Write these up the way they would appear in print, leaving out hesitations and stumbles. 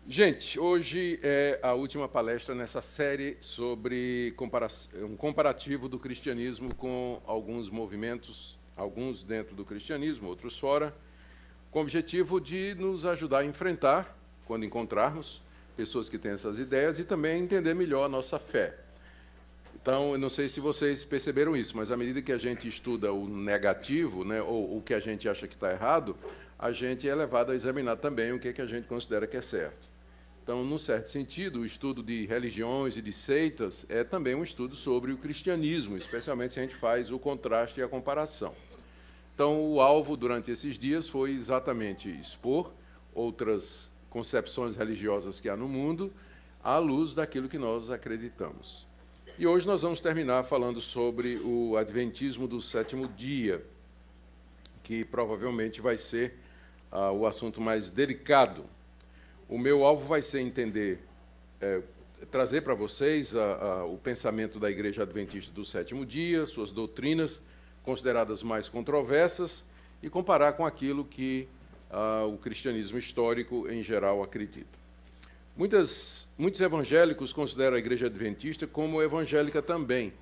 Gente, hoje é a última palestra nessa série sobre um comparativo do cristianismo com alguns movimentos, alguns dentro do cristianismo, outros fora, com o objetivo de nos ajudar a enfrentar, quando encontrarmos, pessoas que têm essas ideias e também entender melhor a nossa fé. Então, eu não sei se vocês perceberam isso, mas à medida que a gente estuda o negativo, né, ou o que a gente acha que está errado, a gente é levado a examinar também o que a gente considera que é certo. Então, num certo sentido, o estudo de religiões e de seitas é também um estudo sobre o cristianismo, especialmente se a gente faz o contraste e a comparação. Então, o alvo durante esses dias foi exatamente expor outras concepções religiosas que há no mundo à luz daquilo que nós acreditamos. E hoje nós vamos terminar falando sobre o adventismo do sétimo dia, que provavelmente vai ser o assunto mais delicado. O meu alvo vai ser trazer para vocês o pensamento da Igreja Adventista do Sétimo Dia, suas doutrinas consideradas mais controversas, e comparar com aquilo que o cristianismo histórico, em geral, acredita. Muitos evangélicos consideram a Igreja Adventista como evangélica também,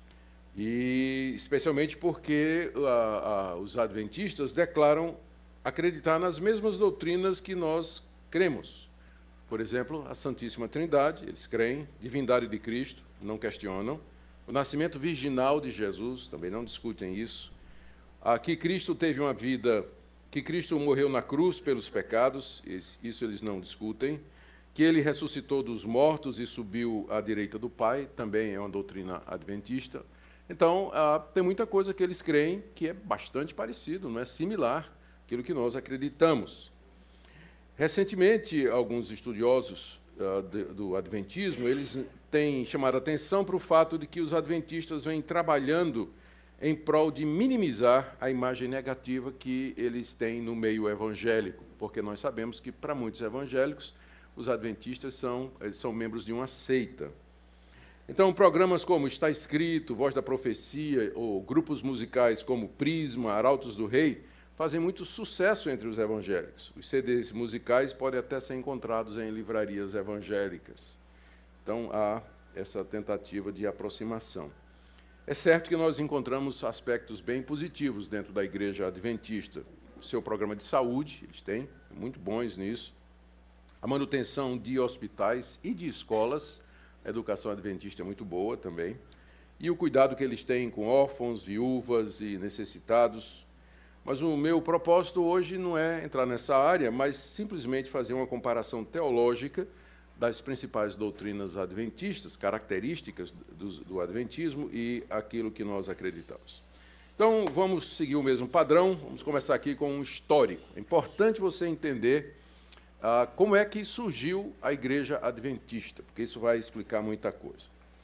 e especialmente porque os adventistas declaram acreditar nas mesmas doutrinas que nós cremos. Por exemplo, a Santíssima Trindade, eles creem, divindade de Cristo, não questionam, o nascimento virginal de Jesus, também não discutem isso, que Cristo teve uma vida, que Cristo morreu na cruz pelos pecados, isso eles não discutem, que ele ressuscitou dos mortos e subiu à direita do Pai, também é uma doutrina adventista. Então, tem muita coisa que eles creem que é bastante parecido, não é similar àquilo que nós acreditamos. Recentemente, alguns estudiosos do adventismo, eles têm chamado a atenção para o fato de que os adventistas vêm trabalhando em prol de minimizar a imagem negativa que eles têm no meio evangélico, porque nós sabemos que, para muitos evangélicos, os adventistas são membros de uma seita. Então, programas como Está Escrito, Voz da Profecia, ou grupos musicais como Prisma, Arautos do Rei, fazem muito sucesso entre os evangélicos. Os CDs musicais podem até ser encontrados em livrarias evangélicas. Então, há essa tentativa de aproximação. É certo que nós encontramos aspectos bem positivos dentro da Igreja Adventista. O seu programa de saúde, eles têm, muito bons nisso. A manutenção de hospitais e de escolas, a educação adventista é muito boa também. E o cuidado que eles têm com órfãos, viúvas e necessitados. Mas o meu propósito hoje não é entrar nessa área, mas simplesmente fazer uma comparação teológica das principais doutrinas adventistas, características do adventismo e aquilo que nós acreditamos. Então, vamos seguir o mesmo padrão, vamos começar aqui com um histórico. É importante você entender como é que surgiu a Igreja Adventista, porque isso vai explicar muita coisa.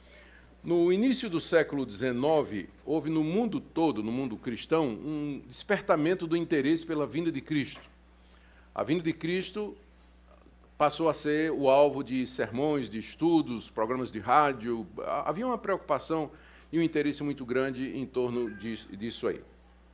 No início do século XIX, houve no mundo todo, no mundo cristão, um despertamento do interesse pela vinda de Cristo. A vinda de Cristo passou a ser o alvo de sermões, de estudos, programas de rádio. Havia uma preocupação e um interesse muito grande em torno disso aí.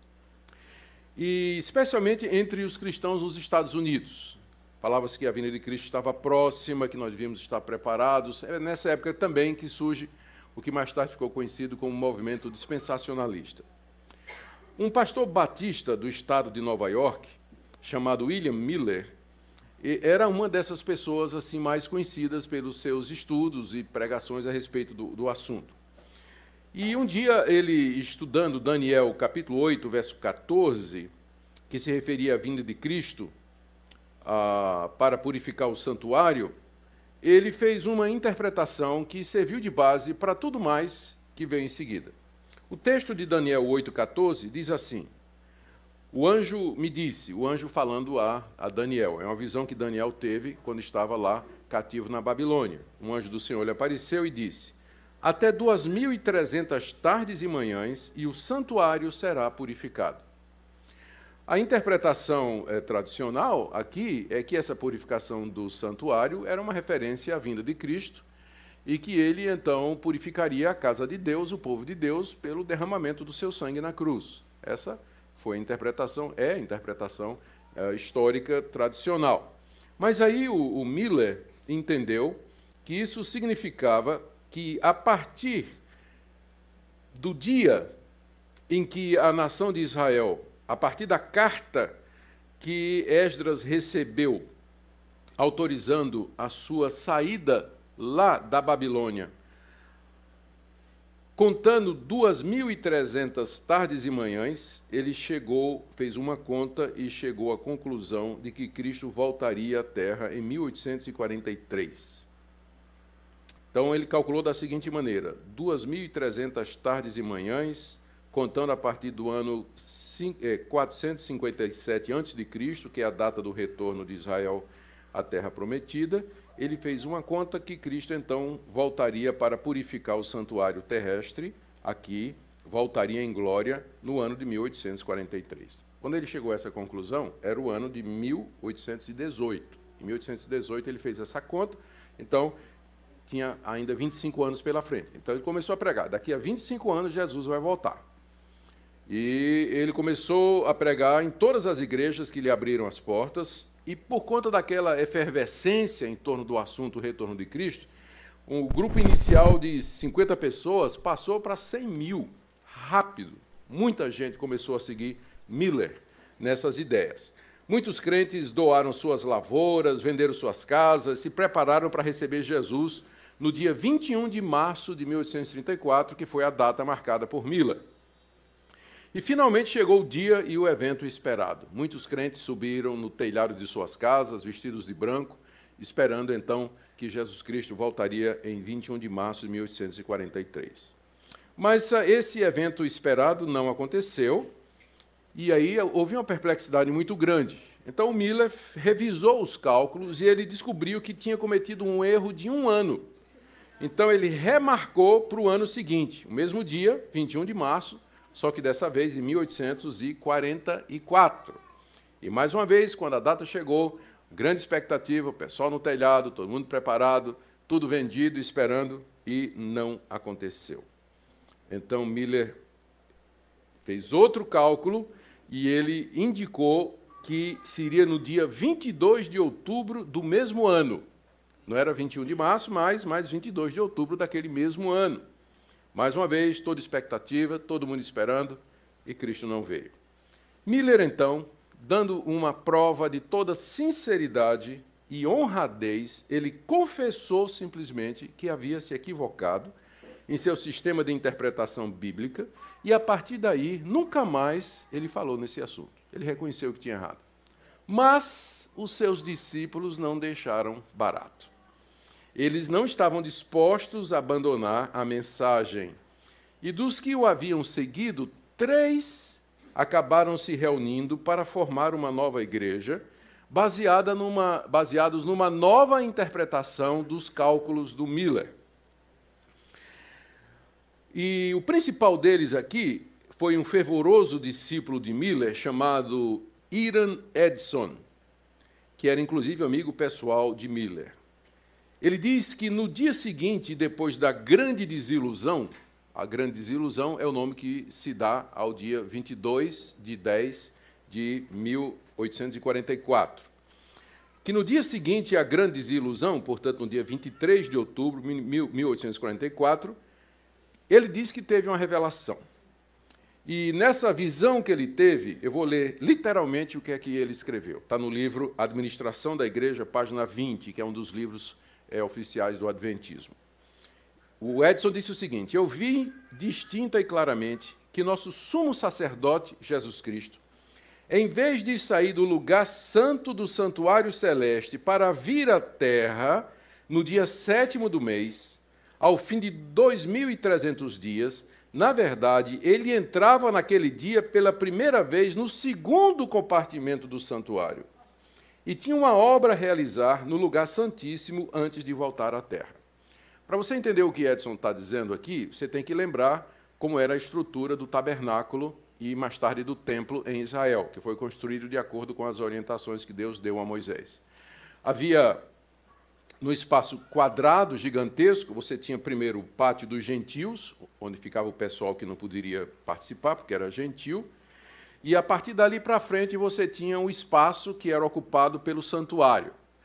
E especialmente entre os cristãos nos Estados Unidos. Falava-se que a vinda de Cristo estava próxima, que nós devíamos estar preparados. É nessa época também que surge o que mais tarde ficou conhecido como movimento dispensacionalista. Um pastor batista do estado de Nova York, chamado William Miller, era uma dessas pessoas assim mais conhecidas pelos seus estudos e pregações a respeito do assunto. E um dia ele, estudando Daniel, capítulo 8, verso 14, que se referia à vinda de Cristo para purificar o santuário, ele fez uma interpretação que serviu de base para tudo mais que veio em seguida. O texto de Daniel 8,14 diz assim: o anjo me disse, o anjo falando a Daniel, é uma visão que Daniel teve quando estava lá cativo na Babilônia. Um anjo do Senhor lhe apareceu e disse: até 2.300 tardes e manhãs, e o santuário será purificado. A interpretação tradicional aqui é que essa purificação do santuário era uma referência à vinda de Cristo e que ele, então, purificaria a casa de Deus, o povo de Deus, pelo derramamento do seu sangue na cruz. Essa foi a interpretação, é a interpretação histórica tradicional. Mas aí o Miller entendeu que isso significava que, a partir do dia em que a nação de Israel, a partir da carta que Esdras recebeu, autorizando a sua saída lá da Babilônia, contando 2.300 tardes e manhãs, ele fez uma conta e chegou à conclusão de que Cristo voltaria à Terra em 1843. Então, ele calculou da seguinte maneira: 2.300 tardes e manhãs, contando a partir do ano 457 a.C., que é a data do retorno de Israel à Terra Prometida. Ele fez uma conta que Cristo, então, voltaria para purificar o santuário terrestre, aqui, voltaria em glória no ano de 1843. Quando ele chegou a essa conclusão, era o ano de 1818. Em 1818 ele fez essa conta, então tinha ainda 25 anos pela frente. Então ele começou a pregar: daqui a 25 anos Jesus vai voltar. E ele começou a pregar em todas as igrejas que lhe abriram as portas. E por conta daquela efervescência em torno do assunto retorno de Cristo, um grupo inicial de 50 pessoas passou para 100 mil, rápido. Muita gente começou a seguir Miller nessas ideias. Muitos crentes doaram suas lavouras, venderam suas casas, se prepararam para receber Jesus no dia 21 de março de 1834, que foi a data marcada por Miller. E finalmente chegou o dia e o evento esperado. Muitos crentes subiram no telhado de suas casas, vestidos de branco, esperando então que Jesus Cristo voltaria em 21 de março de 1843. Mas esse evento esperado não aconteceu, e aí houve uma perplexidade muito grande. Então o Miller revisou os cálculos e ele descobriu que tinha cometido um erro de 1 ano. Então ele remarcou para o ano seguinte, o mesmo dia, 21 de março, só que dessa vez em 1844. E mais uma vez, quando a data chegou, grande expectativa, o pessoal no telhado, todo mundo preparado, tudo vendido, esperando, e não aconteceu. Então Miller fez outro cálculo e ele indicou que seria no dia 22 de outubro do mesmo ano. Não era 21 de março, mas 22 de outubro daquele mesmo ano. Mais uma vez, toda expectativa, todo mundo esperando, e Cristo não veio. Miller, então, dando uma prova de toda sinceridade e honradez, ele confessou simplesmente que havia se equivocado em seu sistema de interpretação bíblica, e a partir daí, nunca mais ele falou nesse assunto. Ele reconheceu que tinha errado. Mas os seus discípulos não deixaram barato. Eles não estavam dispostos a abandonar a mensagem. E dos que o haviam seguido, 3 acabaram se reunindo para formar uma nova igreja, baseados numa nova interpretação dos cálculos do Miller. E o principal deles aqui foi um fervoroso discípulo de Miller chamado Hiram Edson, que era inclusive amigo pessoal de Miller. Ele diz que no dia seguinte, depois da grande desilusão, a grande desilusão é o nome que se dá ao dia 22 de 10 de 1844, que no dia seguinte à grande desilusão, portanto, no dia 23 de outubro de 1844, ele diz que teve uma revelação. E nessa visão que ele teve, eu vou ler literalmente o que é que ele escreveu. Está no livro Administração da Igreja, página 20, que é um dos livros oficiais do Adventismo. O Edson disse o seguinte: eu vi distinta e claramente que nosso sumo sacerdote, Jesus Cristo, em vez de sair do lugar santo do santuário celeste para vir à terra no dia 7º do mês, ao fim de 2.300 dias, na verdade, ele entrava naquele dia pela primeira vez no 2º compartimento do santuário e tinha uma obra a realizar no lugar santíssimo antes de voltar à terra. Para você entender o que Edson está dizendo aqui, você tem que lembrar como era a estrutura do tabernáculo e, mais tarde, do templo em Israel, que foi construído de acordo com as orientações que Deus deu a Moisés. Havia, no espaço quadrado gigantesco, você tinha primeiro o pátio dos gentios, onde ficava o pessoal que não poderia participar, porque era gentil, e a partir dali para frente você tinha um espaço que era ocupado pelo santuário.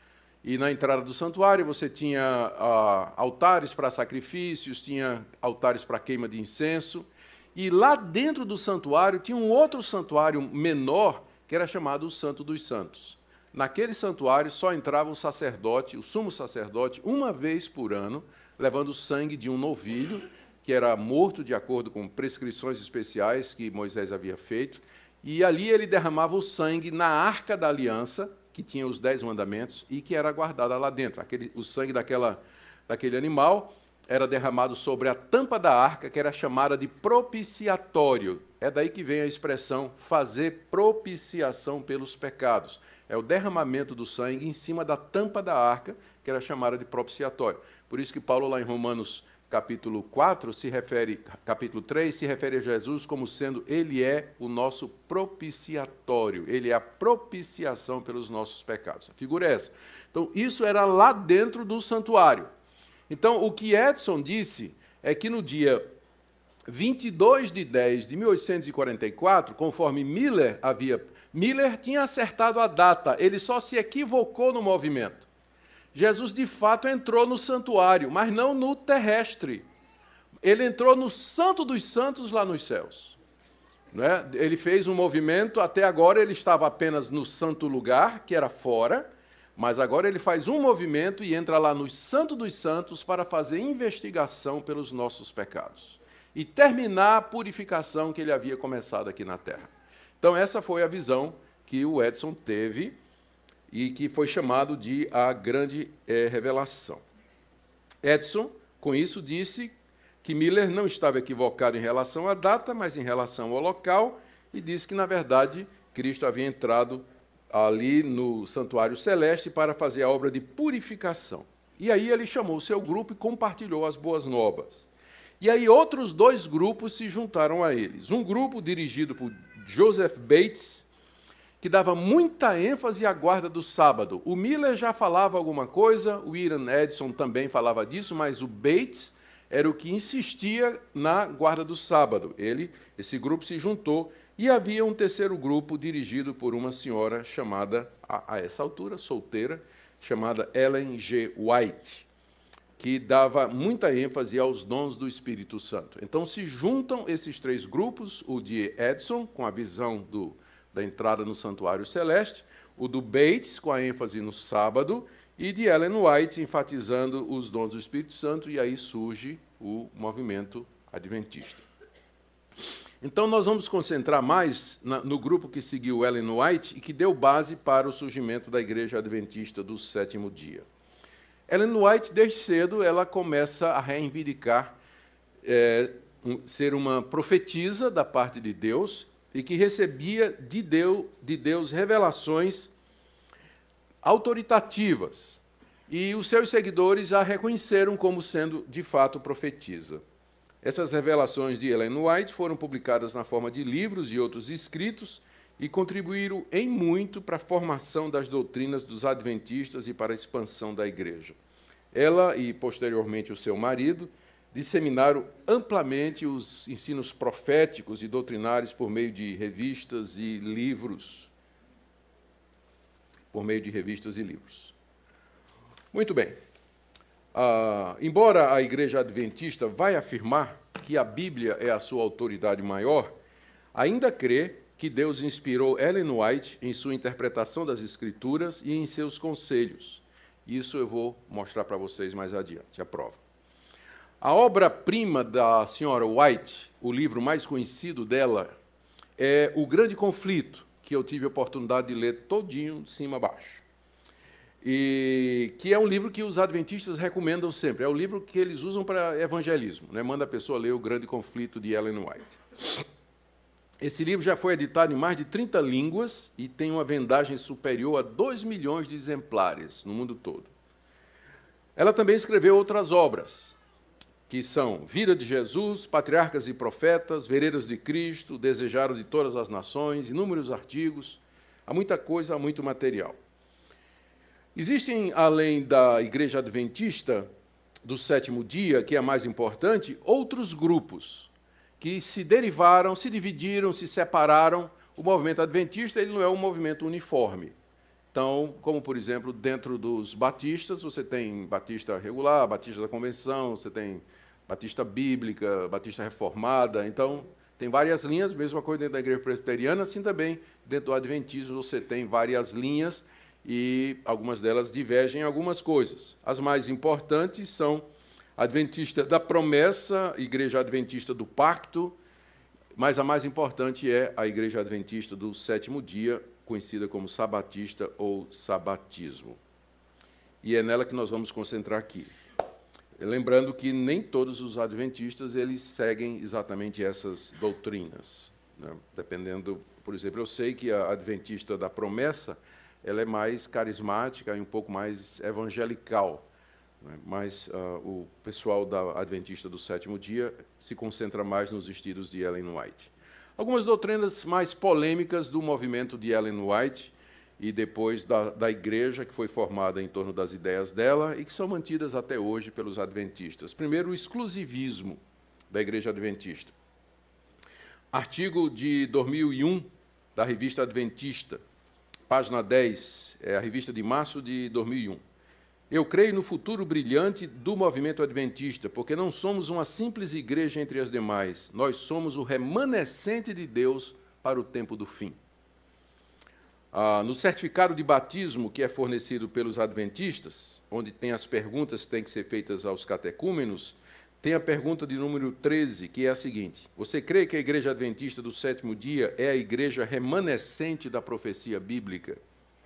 E na entrada do santuário você tinha altares para sacrifícios, tinha altares para queima de incenso. E lá dentro do santuário tinha um outro santuário menor, que era chamado o Santo dos Santos. Naquele santuário só entrava o sacerdote, o sumo sacerdote, uma vez por ano, levando o sangue de um novilho, que era morto de acordo com prescrições especiais que Moisés havia feito. E ali ele derramava o sangue na Arca da Aliança, que tinha os 10 mandamentos, e que era guardada lá dentro. O sangue daquele animal era derramado sobre a tampa da arca, que era chamada de propiciatório. É daí que vem a expressão fazer propiciação pelos pecados. É o derramamento do sangue em cima da tampa da arca, que era chamada de propiciatório. Por isso que Paulo, lá em Romanos capítulo 4, capítulo 3, se refere a Jesus como sendo, ele é o nosso propiciatório, ele é a propiciação pelos nossos pecados. A figura é essa. Então, isso era lá dentro do santuário. Então, o que Edson disse é que no dia 22 de 10 de 1844, conforme Miller tinha acertado a data, ele só se equivocou no movimento. Jesus, de fato, entrou no santuário, mas não no terrestre. Ele entrou no Santo dos Santos lá nos céus. Né? Ele fez um movimento, até agora ele estava apenas no santo lugar, que era fora, mas agora ele faz um movimento e entra lá no Santo dos Santos para fazer investigação pelos nossos pecados e terminar a purificação que ele havia começado aqui na Terra. Então, essa foi a visão que o Edson teve e que foi chamado de a grande revelação. Edson, com isso, disse que Miller não estava equivocado em relação à data, mas em relação ao local, e disse que, na verdade, Cristo havia entrado ali no santuário celeste para fazer a obra de purificação. E aí ele chamou o seu grupo e compartilhou as boas novas. E aí outros 2 grupos se juntaram a eles. Um grupo dirigido por Joseph Bates, que dava muita ênfase à guarda do sábado. O Miller já falava alguma coisa, o Ian Edson também falava disso, mas o Bates era o que insistia na guarda do sábado. Esse grupo se juntou, e havia um terceiro grupo dirigido por uma senhora chamada, a essa altura, solteira, chamada Ellen G. White, que dava muita ênfase aos dons do Espírito Santo. Então se juntam esses 3 grupos, o de Edson, com a visão da entrada no santuário celeste, o do Bates, com a ênfase no sábado, e de Ellen White, enfatizando os dons do Espírito Santo, e aí surge o movimento adventista. Então, nós vamos concentrar mais no grupo que seguiu Ellen White e que deu base para o surgimento da Igreja Adventista do Sétimo Dia. Ellen White, desde cedo, ela começa a reivindicar ser uma profetisa da parte de Deus e que recebia de Deus revelações autoritativas. E os seus seguidores a reconheceram como sendo, de fato, profetisa. Essas revelações de Ellen White foram publicadas na forma de livros e outros escritos e contribuíram em muito para a formação das doutrinas dos adventistas e para a expansão da igreja. Ela e, posteriormente, o seu marido disseminaram amplamente os ensinos proféticos e doutrinários por meio de revistas e livros. Muito bem. Embora a Igreja Adventista vai afirmar que a Bíblia é a sua autoridade maior, ainda crê que Deus inspirou Ellen White em sua interpretação das Escrituras e em seus conselhos. Isso eu vou mostrar para vocês mais adiante, a prova. A obra-prima da senhora White, o livro mais conhecido dela, é O Grande Conflito, que eu tive a oportunidade de ler todinho, de cima a baixo. E que é um livro que os adventistas recomendam sempre. É o livro que eles usam para evangelismo, né? Manda a pessoa ler O Grande Conflito, de Ellen White. Esse livro já foi editado em mais de 30 línguas e tem uma vendagem superior a 2 milhões de exemplares no mundo todo. Ela também escreveu outras obras, que são Vida de Jesus, Patriarcas e Profetas, Veredas de Cristo, Desejado de Todas as Nações, inúmeros artigos. Há muita coisa, há muito material. Existem, além da Igreja Adventista do Sétimo Dia, que é a mais importante, outros grupos que se derivaram, se dividiram, se separaram. O movimento adventista ele não é um movimento uniforme. Então, como, por exemplo, dentro dos batistas, você tem batista regular, batista da convenção, você tem batista bíblica, batista reformada. Então, tem várias linhas, mesma coisa dentro da igreja presbiteriana, assim também dentro do adventismo você tem várias linhas e algumas delas divergem em algumas coisas. As mais importantes são a Adventista da Promessa, Igreja Adventista do Pacto, mas a mais importante é a Igreja Adventista do Sétimo Dia, conhecida como Sabatista ou Sabatismo. E é nela que nós vamos concentrar aqui. Lembrando que nem todos os adventistas eles seguem exatamente essas doutrinas, né? Dependendo, por exemplo, eu sei que a Adventista da Promessa ela é mais carismática e um pouco mais evangelical, né? Mas o pessoal da Adventista do Sétimo Dia se concentra mais nos estilos de Ellen White. Algumas doutrinas mais polêmicas do movimento de Ellen White e depois da igreja que foi formada em torno das ideias dela e que são mantidas até hoje pelos adventistas. Primeiro, o exclusivismo da igreja adventista. Artigo de 2001 da revista Adventista, página 10, é a revista de março de 2001. Eu creio no futuro brilhante do movimento adventista, porque não somos uma simples igreja entre as demais, nós somos o remanescente de Deus para o tempo do fim. No certificado de batismo que é fornecido pelos adventistas, onde tem as perguntas que têm que ser feitas aos catecúmenos, tem a pergunta de número 13, que é a seguinte: você crê que a Igreja Adventista do Sétimo Dia é a igreja remanescente da profecia bíblica?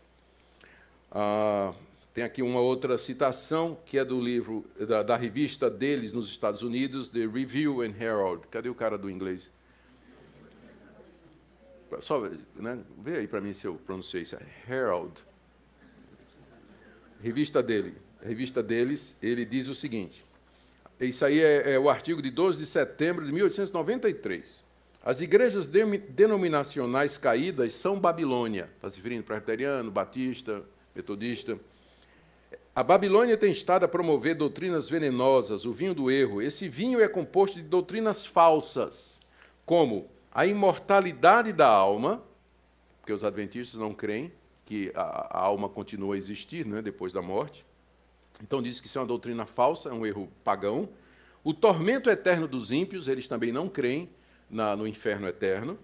Tem aqui uma outra citação, que é do livro, da revista deles nos Estados Unidos, The Review and Herald. Cadê o cara do inglês? Só, né, vê aí para mim se eu pronunciei isso. Herald. Revista deles, ele diz o seguinte. Isso aí é o artigo de 12 de setembro de 1893. As igrejas denominacionais caídas são Babilônia. Está se referindo presbiteriano, batista, metodista. A Babilônia tem estado a promover doutrinas venenosas, o vinho do erro. Esse vinho é composto de doutrinas falsas, como a imortalidade da alma, porque os adventistas não creem que a alma continua a existir, né, depois da morte. Então diz que isso é uma doutrina falsa, é um erro pagão. O tormento eterno dos ímpios, eles também não creem no inferno eterno.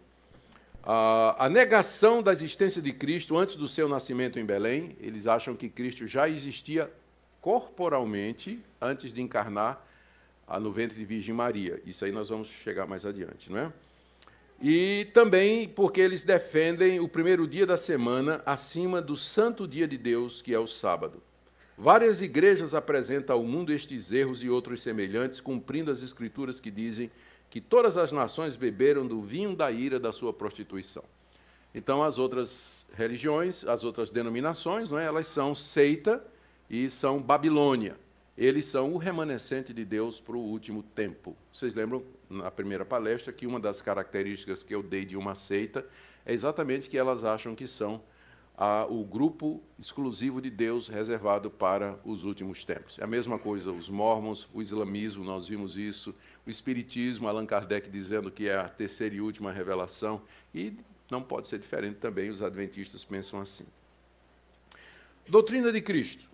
A negação da existência de Cristo antes do seu nascimento em Belém, eles acham que Cristo já existia corporalmente antes de encarnar no ventre de Virgem Maria. Isso aí nós vamos chegar mais adiante, não é? E também porque eles defendem o primeiro dia da semana acima do santo dia de Deus, que é o sábado. Várias igrejas apresentam ao mundo estes erros e outros semelhantes, cumprindo as escrituras que dizem que todas as nações beberam do vinho da ira da sua prostituição. Então, as outras religiões, as outras denominações, não é? Elas são seita e são Babilônia. Eles são o remanescente de Deus para o último tempo. Vocês lembram, na primeira palestra, que uma das características que eu dei de uma seita é exatamente que elas acham que são o grupo exclusivo de Deus reservado para os últimos tempos. É a mesma coisa os mormons, o islamismo, nós vimos isso, o espiritismo, Allan Kardec dizendo que é a terceira e última revelação, e não pode ser diferente também, os adventistas pensam assim. Doutrina de Cristo.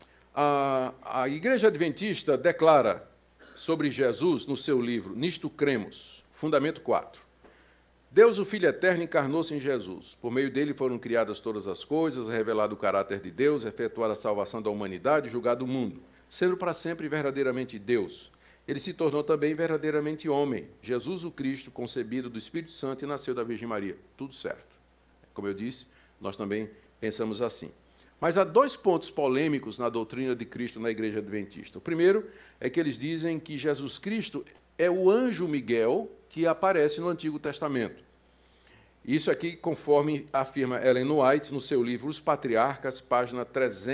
A Igreja Adventista declara sobre Jesus no seu livro Nisto Cremos, Fundamento 4. Deus, o Filho Eterno, encarnou-se em Jesus. Por meio dele foram criadas todas as coisas, revelado o caráter de Deus, efetuada a salvação da humanidade, julgado o mundo, sendo para sempre verdadeiramente Deus. Ele se tornou também verdadeiramente homem. Jesus, o Cristo, concebido do Espírito Santo e nasceu da Virgem Maria. Tudo certo. Como eu disse, nós também pensamos assim. Mas há dois pontos polêmicos na doutrina de Cristo na Igreja Adventista. O primeiro é que eles dizem que Jesus Cristo é o anjo Miguel que aparece no Antigo Testamento. Isso aqui, conforme afirma Ellen White no seu livro Os Patriarcas, página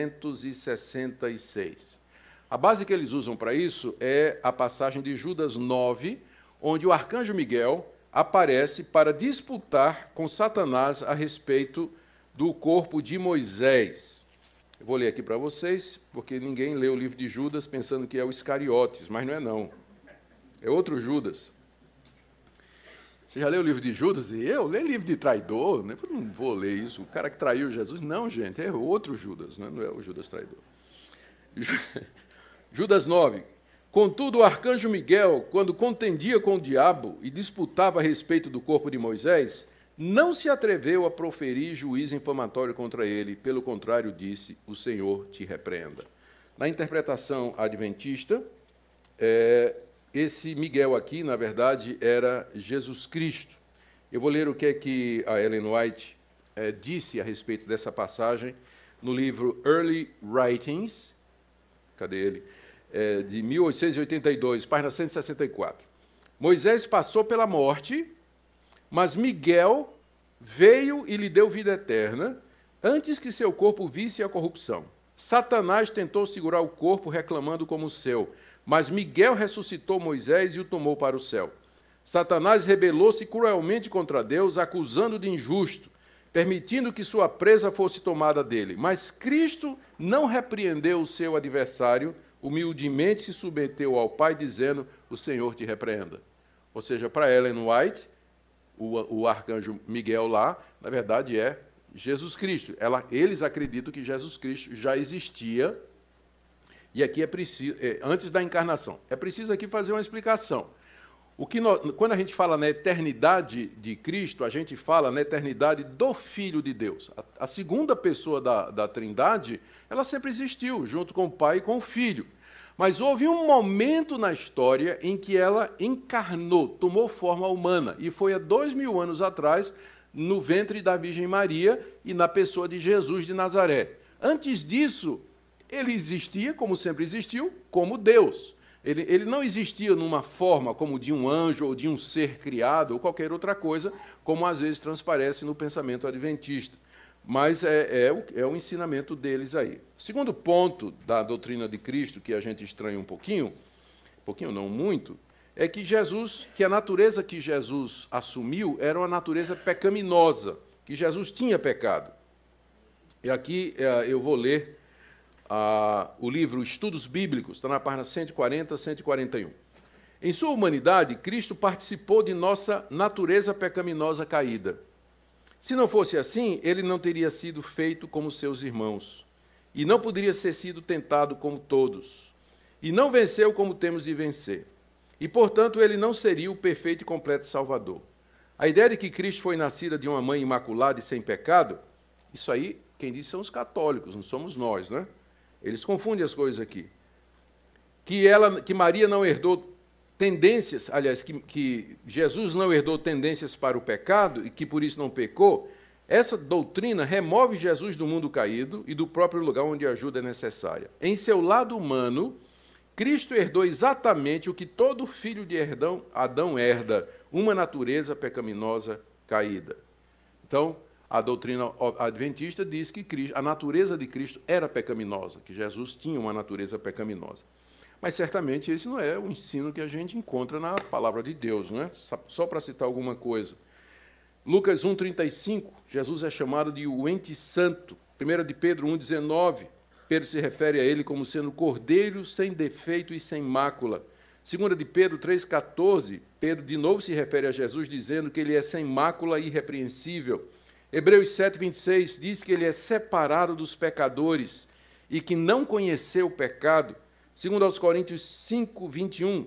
366. A base que eles usam para isso é a passagem de Judas 9, onde o arcanjo Miguel aparece para disputar com Satanás a respeito do corpo de Moisés. Eu vou ler aqui para vocês, porque ninguém lê o livro de Judas pensando que é o Iscariotes, mas não é não. É outro Judas. Você já leu o livro de Judas? E eu leio livro de traidor, né? Eu não vou ler isso. O cara que traiu Jesus, não, gente, é outro Judas, né? Não é o Judas traidor. Judas 9. Contudo, o arcanjo Miguel, quando contendia com o diabo e disputava a respeito do corpo de Moisés, não se atreveu a proferir juízo infamatório contra ele. Pelo contrário, disse: o Senhor te repreenda. Na interpretação adventista, esse Miguel aqui, na verdade, era Jesus Cristo. Eu vou ler o que é que a Ellen White disse a respeito dessa passagem no livro Early Writings, cadê ele? De 1882, página 164. Moisés passou pela morte, mas Miguel veio e lhe deu vida eterna, antes que seu corpo visse a corrupção. Satanás tentou segurar o corpo, reclamando como seu, mas Miguel ressuscitou Moisés e o tomou para o céu. Satanás rebelou-se cruelmente contra Deus, acusando de injusto, permitindo que sua presa fosse tomada dele. Mas Cristo não repreendeu o seu adversário, humildemente se submeteu ao Pai, dizendo: o Senhor te repreenda. Ou seja, para Ellen White, o arcanjo Miguel lá, na verdade, é Jesus Cristo. Eles acreditam que Jesus Cristo já existia, e aqui é preciso, antes da encarnação. É preciso aqui fazer uma explicação. Quando a gente fala na eternidade de Cristo, a gente fala na eternidade do Filho de Deus. A segunda pessoa da Trindade, ela sempre existiu, junto com o Pai e com o Filho. Mas houve um momento na história em que ela encarnou, tomou forma humana, e foi há 2000 anos atrás, no ventre da Virgem Maria e na pessoa de Jesus de Nazaré. Antes disso, ele existia, como sempre existiu, como Deus. Ele não existia numa forma como de um anjo ou de um ser criado ou qualquer outra coisa, como às vezes transparece no pensamento adventista. Mas é o ensinamento deles aí. Segundo ponto da doutrina de Cristo, que a gente estranha um pouquinho não muito, é que a natureza que Jesus assumiu era uma natureza pecaminosa, que Jesus tinha pecado. E aqui eu vou ler o livro Estudos Bíblicos, está na página 140 a 141. Em sua humanidade, Cristo participou de nossa natureza pecaminosa caída. Se não fosse assim, ele não teria sido feito como seus irmãos, e não poderia ser sido tentado como todos, e não venceu como temos de vencer. E, portanto, ele não seria o perfeito e completo Salvador. A ideia de que Cristo foi nascida de uma mãe imaculada e sem pecado, isso aí, quem diz são os católicos, não somos nós, né? Eles confundem as coisas aqui. Que Maria não herdou tendências, aliás, que Jesus não herdou tendências para o pecado e que por isso não pecou, essa doutrina remove Jesus do mundo caído e do próprio lugar onde a ajuda é necessária. Em seu lado humano, Cristo herdou exatamente o que todo filho de Adão herda, uma natureza pecaminosa caída. Então, a doutrina adventista diz que a natureza de Cristo era pecaminosa, que Jesus tinha uma natureza pecaminosa. Mas certamente esse não é o ensino que a gente encontra na palavra de Deus, não é? Só para citar alguma coisa. Lucas 1,35, Jesus é chamado de o ente santo. 1 de Pedro 1,19, Pedro se refere a ele como sendo cordeiro sem defeito e sem mácula. 2 de Pedro 3,14, Pedro de novo se refere a Jesus dizendo que ele é sem mácula e irrepreensível. Hebreus 7,26 diz que ele é separado dos pecadores e que não conheceu o pecado. 2 Coríntios 5,21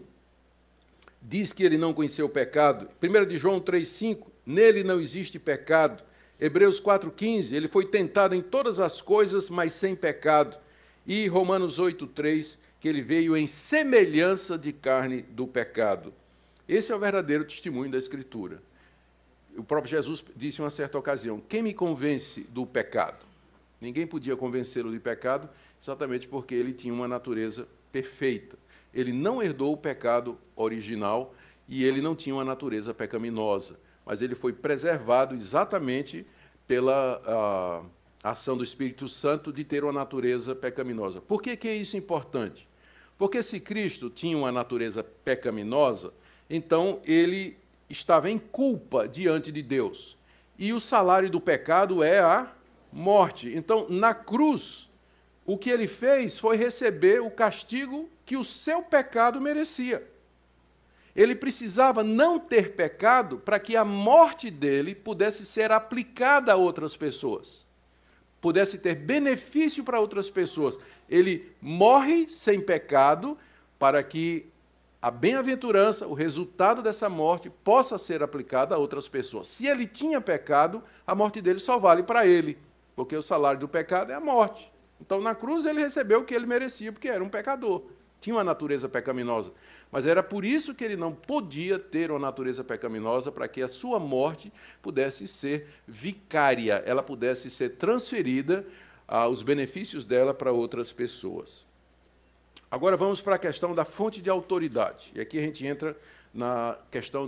diz que ele não conheceu o pecado. 1 de João 3,5, nele não existe pecado. Hebreus 4,15, ele foi tentado em todas as coisas, mas sem pecado. E Romanos 8,3, que ele veio em semelhança de carne do pecado. Esse é o verdadeiro testemunho da Escritura. O próprio Jesus disse em uma certa ocasião: quem me convence do pecado? Ninguém podia convencê-lo de pecado, exatamente porque ele tinha uma natureza perfeita. Ele não herdou o pecado original e ele não tinha uma natureza pecaminosa, mas ele foi preservado exatamente pela ação do Espírito Santo de ter uma natureza pecaminosa. Por que é isso importante? Porque se Cristo tinha uma natureza pecaminosa, então ele estava em culpa diante de Deus. E o salário do pecado é a morte. Então, na cruz, o que ele fez foi receber o castigo que o seu pecado merecia. Ele precisava não ter pecado para que a morte dele pudesse ser aplicada a outras pessoas, pudesse ter benefício para outras pessoas. Ele morre sem pecado para que a bem-aventurança, o resultado dessa morte, possa ser aplicado a outras pessoas. Se ele tinha pecado, a morte dele só vale para ele, porque o salário do pecado é a morte. Então, na cruz, ele recebeu o que ele merecia, porque era um pecador. Tinha uma natureza pecaminosa. Mas era por isso que ele não podia ter uma natureza pecaminosa, para que a sua morte pudesse ser vicária, ela pudesse ser transferida, os benefícios dela para outras pessoas. Agora vamos para a questão da fonte de autoridade. E aqui a gente entra na questão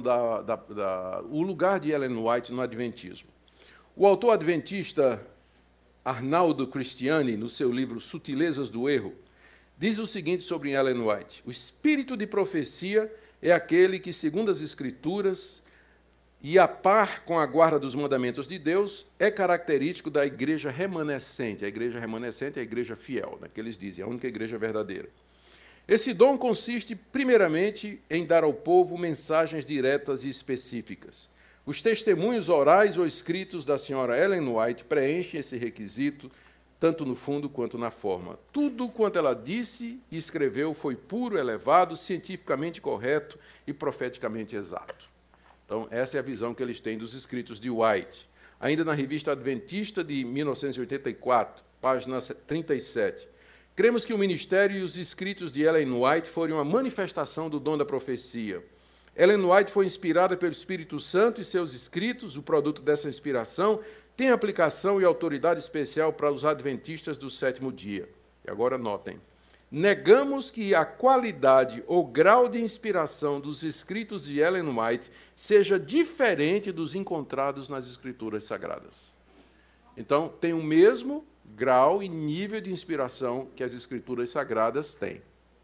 o lugar de Ellen White no Adventismo. O autor adventista Arnaldo Cristiani, no seu livro Sutilezas do Erro, diz o seguinte sobre Ellen White: o espírito de profecia é aquele que, segundo as Escrituras, e a par com a guarda dos mandamentos de Deus, é característico da igreja remanescente. A igreja remanescente é a igreja fiel, né, que eles dizem, a única igreja verdadeira. Esse dom consiste, primeiramente, em dar ao povo mensagens diretas e específicas. Os testemunhos orais ou escritos da senhora Ellen White preenchem esse requisito, tanto no fundo quanto na forma. Tudo quanto ela disse e escreveu foi puro, elevado, cientificamente correto e profeticamente exato. Então, essa é a visão que eles têm dos escritos de White. Ainda na Revista Adventista de 1984, página 37, cremos que o ministério e os escritos de Ellen White foram uma manifestação do dom da profecia. Ellen White foi inspirada pelo Espírito Santo e seus escritos, o produto dessa inspiração, tem aplicação e autoridade especial para os adventistas do sétimo dia. E agora notem. Negamos que a qualidade ou grau de inspiração dos escritos de Ellen White seja diferente dos encontrados nas Escrituras Sagradas. Então, tem o mesmo grau e nível de inspiração que as Escrituras Sagradas têm.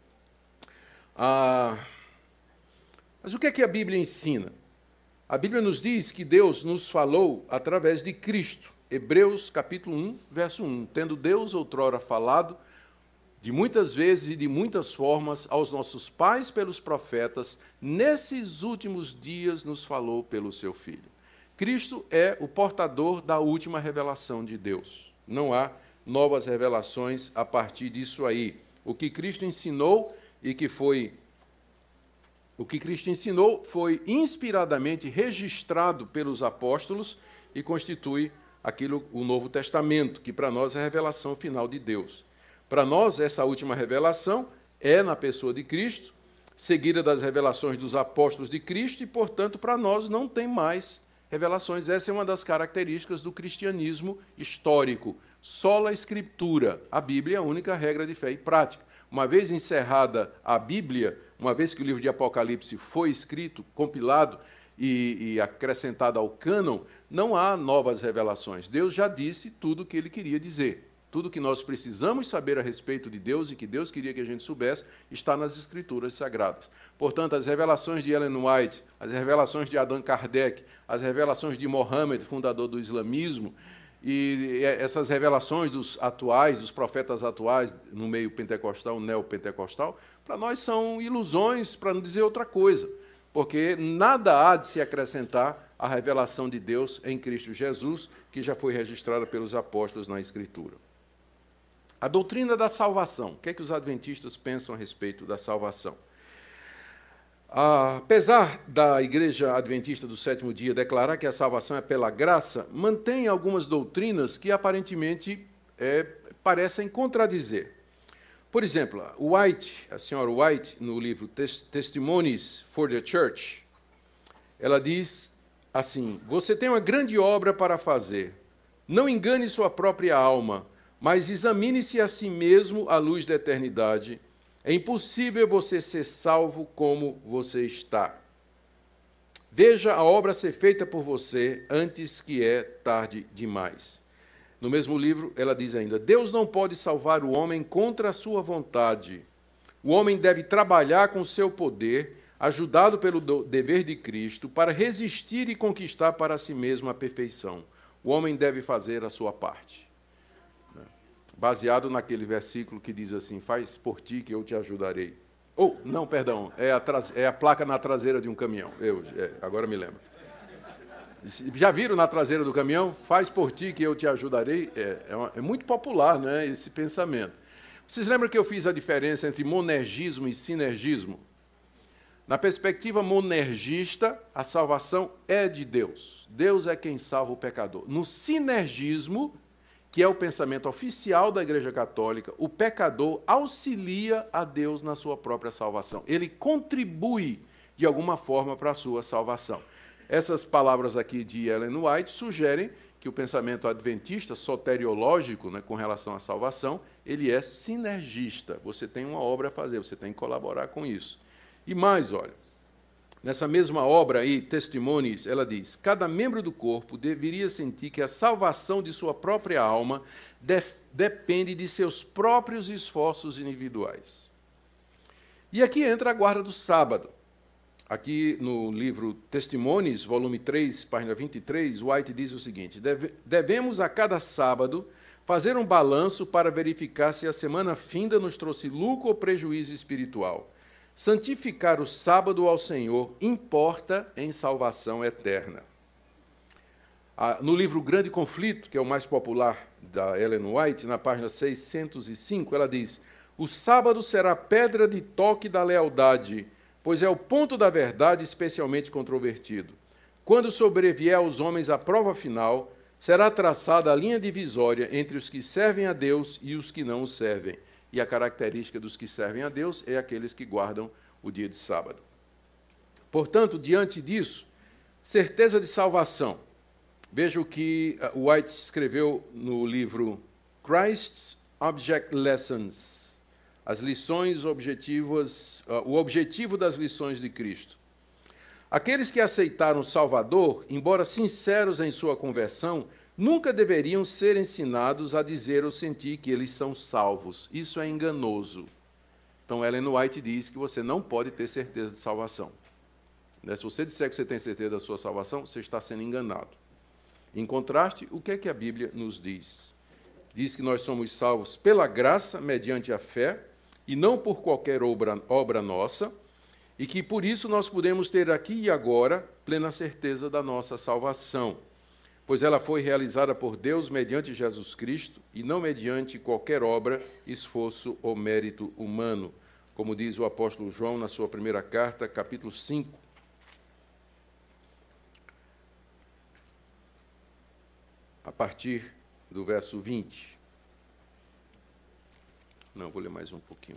Mas o que é que a Bíblia ensina? A Bíblia nos diz que Deus nos falou através de Cristo. Hebreus capítulo 1, verso 1. Tendo Deus outrora falado de muitas vezes e de muitas formas aos nossos pais pelos profetas, nesses últimos dias nos falou pelo seu Filho. Cristo é o portador da última revelação de Deus. Não há novas revelações a partir disso aí. O que Cristo ensinou foi inspiradamente registrado pelos apóstolos e constitui o Novo Testamento, que para nós é a revelação final de Deus. Para nós, essa última revelação é na pessoa de Cristo, seguida das revelações dos apóstolos de Cristo, e, portanto, para nós não tem mais revelações. Essa é uma das características do cristianismo histórico. Sola Escritura. A Bíblia é a única regra de fé e prática. Uma vez encerrada a Bíblia, uma vez que o livro de Apocalipse foi escrito, compilado e acrescentado ao cânon, não há novas revelações. Deus já disse tudo o que ele queria dizer. Tudo o que nós precisamos saber a respeito de Deus e que Deus queria que a gente soubesse está nas Escrituras Sagradas. Portanto, as revelações de Ellen White, as revelações de Allan Kardec, as revelações de Mohammed, fundador do islamismo, e essas revelações dos profetas atuais, no meio pentecostal, neopentecostal, para nós são ilusões, para não dizer outra coisa, porque nada há de se acrescentar à revelação de Deus em Cristo Jesus, que já foi registrada pelos apóstolos na Escritura. A doutrina da salvação. O que é que os adventistas pensam a respeito da salvação? Apesar da Igreja Adventista do Sétimo Dia declarar que a salvação é pela graça, mantém algumas doutrinas que aparentemente parecem contradizer. Por exemplo, a senhora White, no livro Testimonies for the Church, ela diz assim: você tem uma grande obra para fazer. Não engane sua própria alma, mas examine-se a si mesmo à luz da eternidade. É impossível você ser salvo como você está. Veja a obra ser feita por você antes que é tarde demais. No mesmo livro, ela diz ainda: Deus não pode salvar o homem contra a sua vontade. O homem deve trabalhar com o seu poder, ajudado pelo dever de Cristo, para resistir e conquistar para si mesmo a perfeição. O homem deve fazer a sua parte. Baseado naquele versículo que diz assim: faz por ti que eu te ajudarei. Não, perdão, é a placa na traseira de um caminhão. Agora me lembro. Já viram na traseira do caminhão? Faz por ti que eu te ajudarei. É muito popular, né, esse pensamento. Vocês lembram que eu fiz a diferença entre monergismo e sinergismo? Na perspectiva monergista, a salvação é de Deus. Deus é quem salva o pecador. No sinergismo, que é o pensamento oficial da Igreja Católica, o pecador auxilia a Deus na sua própria salvação. Ele contribui, de alguma forma, para a sua salvação. Essas palavras aqui de Ellen White sugerem que o pensamento adventista, soteriológico, né, com relação à salvação, ele é sinergista. Você tem uma obra a fazer, você tem que colaborar com isso. E mais, olha, nessa mesma obra aí, Testimonies, ela diz: cada membro do corpo deveria sentir que a salvação de sua própria alma depende de seus próprios esforços individuais. E aqui entra a guarda do sábado. Aqui no livro Testimonies, volume 3, página 23, White diz o seguinte: devemos a cada sábado fazer um balanço para verificar se a semana finda nos trouxe lucro ou prejuízo espiritual. Santificar o sábado ao Senhor importa em salvação eterna. No livro Grande Conflito, que é o mais popular da Ellen White, na página 605, ela diz: o sábado será pedra de toque da lealdade, pois é o ponto da verdade especialmente controvertido. Quando sobrevier aos homens a prova final, será traçada a linha divisória entre os que servem a Deus e os que não o servem. E a característica dos que servem a Deus é aqueles que guardam o dia de sábado. Portanto, diante disso, certeza de salvação. Veja o que White escreveu no livro Christ's Object Lessons, as lições objetivas, o objetivo das lições de Cristo. Aqueles que aceitaram o Salvador, embora sinceros em sua conversão, nunca deveriam ser ensinados a dizer ou sentir que eles são salvos. Isso é enganoso. Então, Ellen White diz que você não pode ter certeza de salvação. Se você disser que você tem certeza da sua salvação, você está sendo enganado. Em contraste, o que é que a Bíblia nos diz? Diz que nós somos salvos pela graça, mediante a fé, e não por qualquer obra nossa, e que por isso nós podemos ter aqui e agora plena certeza da nossa salvação, pois ela foi realizada por Deus mediante Jesus Cristo e não mediante qualquer obra, esforço ou mérito humano, como diz o apóstolo João na sua primeira carta, capítulo 5. A partir do verso 20. Não, vou ler mais um pouquinho.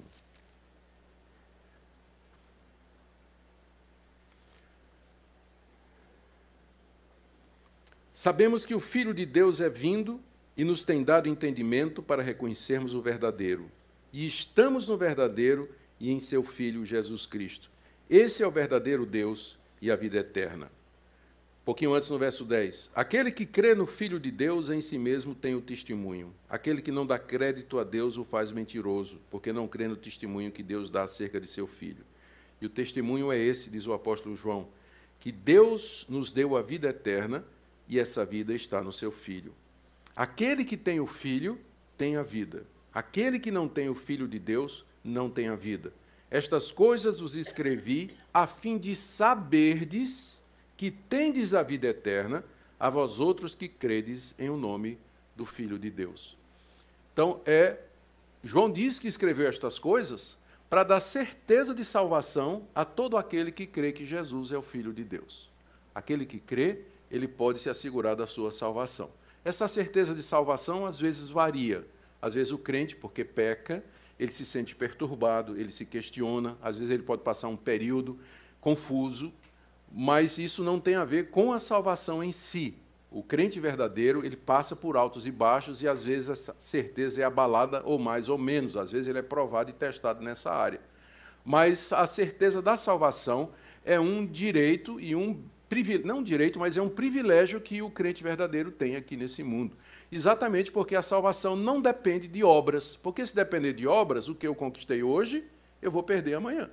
Sabemos que o Filho de Deus é vindo e nos tem dado entendimento para reconhecermos o verdadeiro. E estamos no verdadeiro e em seu Filho Jesus Cristo. Esse é o verdadeiro Deus e a vida eterna. Um pouquinho antes, no verso 10. Aquele que crê no Filho de Deus em si mesmo tem o testemunho. Aquele que não dá crédito a Deus o faz mentiroso, porque não crê no testemunho que Deus dá acerca de seu Filho. E o testemunho é esse, diz o apóstolo João, que Deus nos deu a vida eterna, e essa vida está no seu Filho. Aquele que tem o Filho tem a vida. Aquele que não tem o Filho de Deus não tem a vida. Estas coisas vos escrevi a fim de saberdes que tendes a vida eterna, a vós outros que credes em o nome do Filho de Deus. Então, João diz que escreveu estas coisas para dar certeza de salvação a todo aquele que crê que Jesus é o Filho de Deus. Aquele que crê, ele pode se assegurar da sua salvação. Essa certeza de salvação, às vezes, varia. Às vezes, o crente, porque peca, ele se sente perturbado, ele se questiona, às vezes ele pode passar um período confuso, mas isso não tem a ver com a salvação em si. O crente verdadeiro, ele passa por altos e baixos, e às vezes essa certeza é abalada, ou mais ou menos. Às vezes ele é provado e testado nessa área. Mas a certeza da salvação é um direito e não um direito, mas é um privilégio que o crente verdadeiro tem aqui nesse mundo. Exatamente porque a salvação não depende de obras. Porque se depender de obras, o que eu conquistei hoje, eu vou perder amanhã.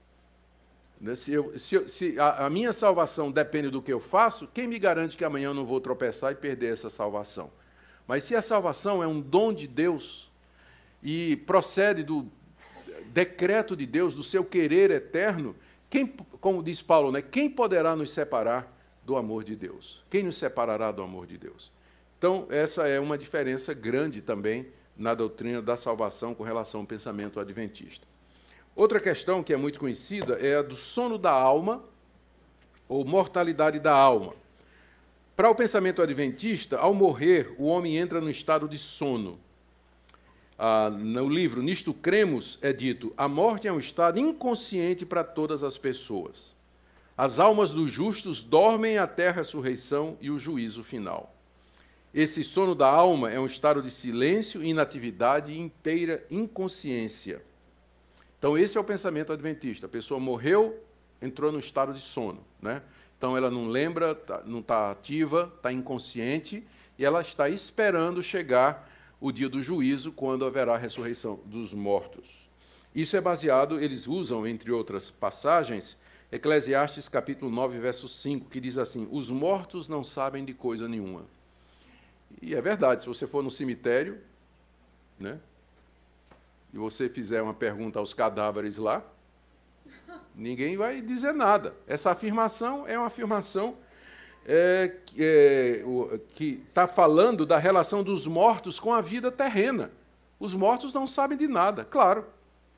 Se a minha salvação depende do que eu faço, quem me garante que amanhã eu não vou tropeçar e perder essa salvação? Mas se a salvação é um dom de Deus e procede decreto de Deus, do seu querer eterno, como diz Paulo, né, quem poderá nos separar do amor de Deus? Quem nos separará do amor de Deus? Então, essa é uma diferença grande também na doutrina da salvação com relação ao pensamento adventista. Outra questão que é muito conhecida é a do sono da alma, ou mortalidade da alma. Para o pensamento adventista, ao morrer, o homem entra no estado de sono. No livro Nisto Cremos é dito: a morte é um estado inconsciente para todas as pessoas. As almas dos justos dormem até a ressurreição e o juízo final. Esse sono da alma é um estado de silêncio, inatividade e inteira inconsciência. Então, esse é o pensamento adventista. A pessoa morreu, entrou no estado de sono, né? Então, ela não lembra, não está ativa, está inconsciente, e ela está esperando chegar o dia do juízo, quando haverá a ressurreição dos mortos. Isso é baseado, eles usam, entre outras passagens, Eclesiastes capítulo 9, verso 5, que diz assim: os mortos não sabem de coisa nenhuma. E é verdade, se você for no cemitério, né, e você fizer uma pergunta aos cadáveres lá, ninguém vai dizer nada. Essa afirmação é uma afirmação que está falando da relação dos mortos com a vida terrena. Os mortos não sabem de nada, claro.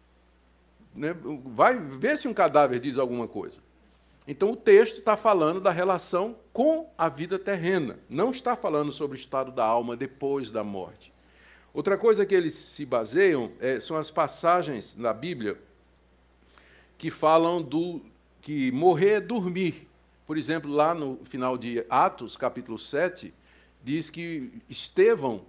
Né? Vai ver se um cadáver diz alguma coisa. Então, o texto está falando da relação com a vida terrena, não está falando sobre o estado da alma depois da morte. Outra coisa que eles se baseiam são as passagens na Bíblia que falam que morrer é dormir. Por exemplo, lá no final de Atos, capítulo 7, diz que Estevão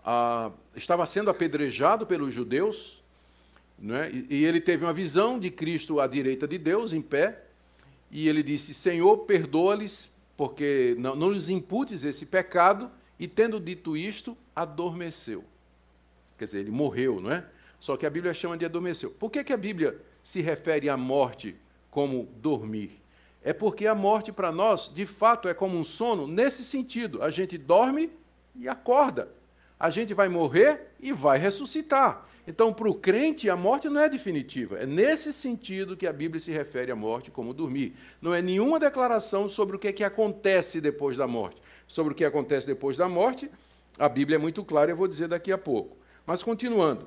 estava sendo apedrejado pelos judeus, né? E ele teve uma visão de Cristo à direita de Deus, em pé, e ele disse: Senhor, perdoa-lhes, porque não lhes imputes esse pecado, e tendo dito isto, adormeceu. Quer dizer, ele morreu, não é? Só que a Bíblia chama de adormeceu. Por que a Bíblia se refere à morte como dormir? É porque a morte para nós, de fato, é como um sono nesse sentido. A gente dorme e acorda. A gente vai morrer e vai ressuscitar. Então, para o crente, a morte não é definitiva. É nesse sentido que a Bíblia se refere à morte como dormir. Não é nenhuma declaração sobre o que acontece depois da morte. Sobre o que acontece depois da morte, a Bíblia é muito clara, eu vou dizer daqui a pouco. Mas, continuando.